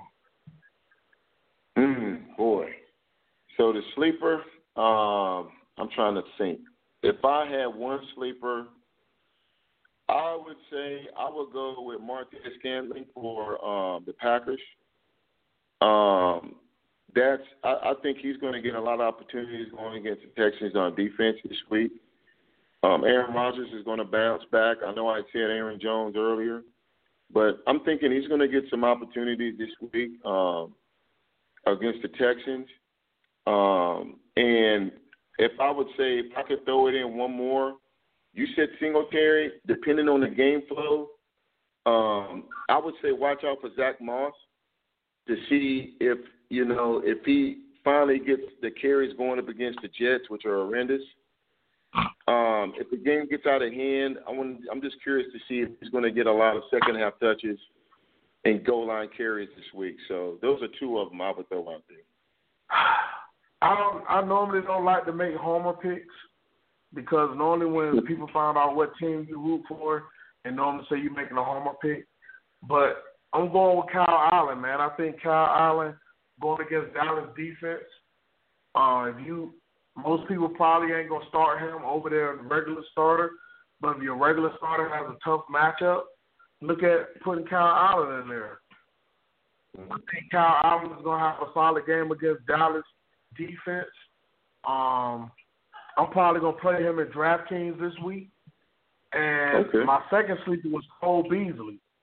Mm, boy. So the sleeper, um, I'm trying to think. If I had one sleeper, I would say I would go with Marquez Scantling for um, the Packers. Um That's. I, I think he's going to get a lot of opportunities going against the Texans on defense this week. Um, Aaron Rodgers is going to bounce back. I know I said Aaron Jones earlier, but I'm thinking he's going to get some opportunities this week um, against the Texans. Um, and if I would say, if I could throw it in one more, you said Singletary, depending on the game flow, um, I would say watch out for Zach Moss to see if, you know, if he finally gets the carries going up against the Jets, which are horrendous. Um, if the game gets out of hand, I want, I'm just curious to see if he's going to get a lot of second-half touches and goal line carries this week. So those are two of them I would throw out there. I don't. I normally don't like to make homer picks because normally when people find out what team you root for, and normally say you're making a homer pick. But I'm going with Kyle Allen, man. I think Kyle Allen going against Dallas defense. Uh, if you, most people probably ain't gonna start him over there regular starter, but if your regular starter has a tough matchup, look at putting Kyle Allen in there. I think Kyle Allen is gonna have a solid game against Dallas defense. Um, I'm probably gonna play him in DraftKings this week. And okay. my second sleeper was Cole Beasley.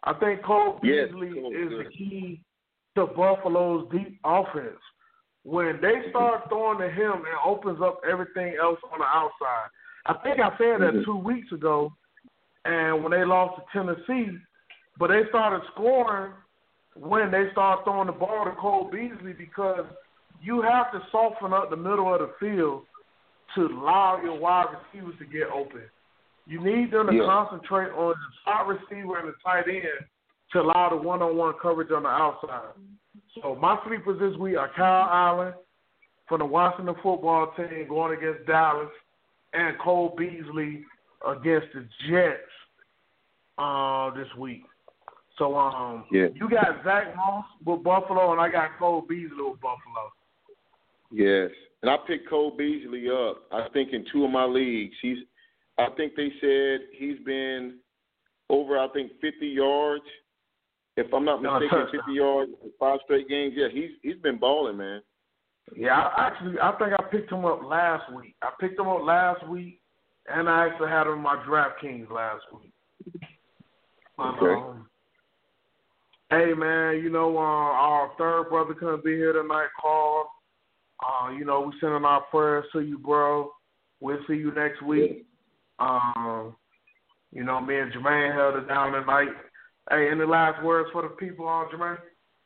I think Cole yes, Beasley Cole, is good. the key to Buffalo's deep offense. When they start throwing to him, it opens up everything else on the outside. I think I said that mm-hmm. two weeks ago, and when they lost to Tennessee, but they started scoring when they started throwing the ball to Cole Beasley because you have to soften up the middle of the field to allow your wide receivers to get open. You need them to yeah. concentrate on the slot receiver and the tight end to allow the one-on-one coverage on the outside. So my sleepers this week are Kyle Allen from the Washington football team going against Dallas and Cole Beasley against the Jets uh, this week. So um, yeah. you got Zach Moss with Buffalo, and I got Cole Beasley with Buffalo. Yes, and I picked Cole Beasley up. I think in two of my leagues, he's. I think they said he's been over. I think fifty yards. If I'm not mistaken, fifty yards in five straight games. Yeah, he's he's been balling, man. Yeah, I actually, I think I picked him up last week. I picked him up last week, and I actually had him in my DraftKings last week. Okay. Um, hey, man, you know, uh, our third brother couldn't be here tonight, Carl. Uh, you know, we sending our prayers to you, bro. We'll see you next week. Um, you know, me and Jermaine held it down tonight. Hey, any last words for the people on Jermaine?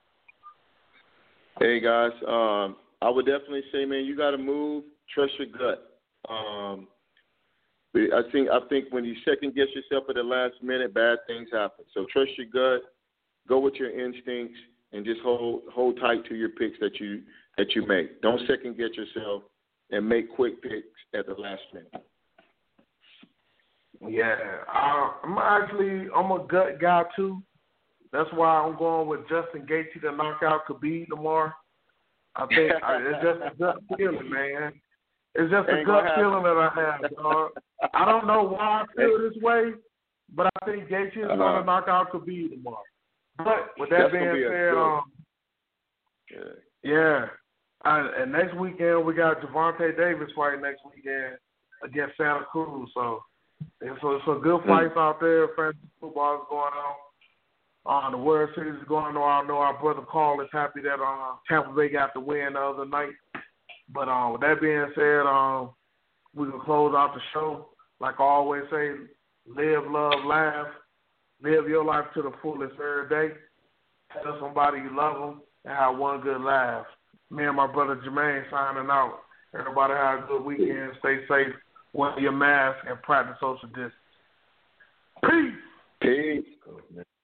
Hey, guys, um, I would definitely say, man, you got to move. Trust your gut. Um, I think I think when you second guess yourself at the last minute, bad things happen. So trust your gut. Go with your instincts and just hold hold tight to your picks that you that you make. Don't second guess yourself and make quick picks at the last minute. Yeah, uh, I'm actually I'm a gut guy too. That's why I'm going with Justin Gaethje to knock out Khabib tomorrow. I think I, it's just a gut feeling, man. It's just a gut feeling that I have, dog. I don't know why I feel this way, but I think Gaethje is uh-huh. going to knock out Khabib tomorrow. But with that That's being be said, um, yeah, yeah. I, and next weekend we got Gervonta Davis fighting next weekend against Santa Cruz. So it's a, it's a good fights mm. out there. Fantasy football is going on. Uh, the World Series is going on. I know our brother Carl is happy that uh, Tampa Bay got the win the other night. But uh, with that being said, um, we can close out the show. Like I always say, live, love, laugh. Live your life to the fullest every day. Tell somebody you love them and have one good laugh. Me and my brother Jermaine signing out. Everybody have a good weekend. Stay safe. Wear your mask and practice social distance. Peace. Peace.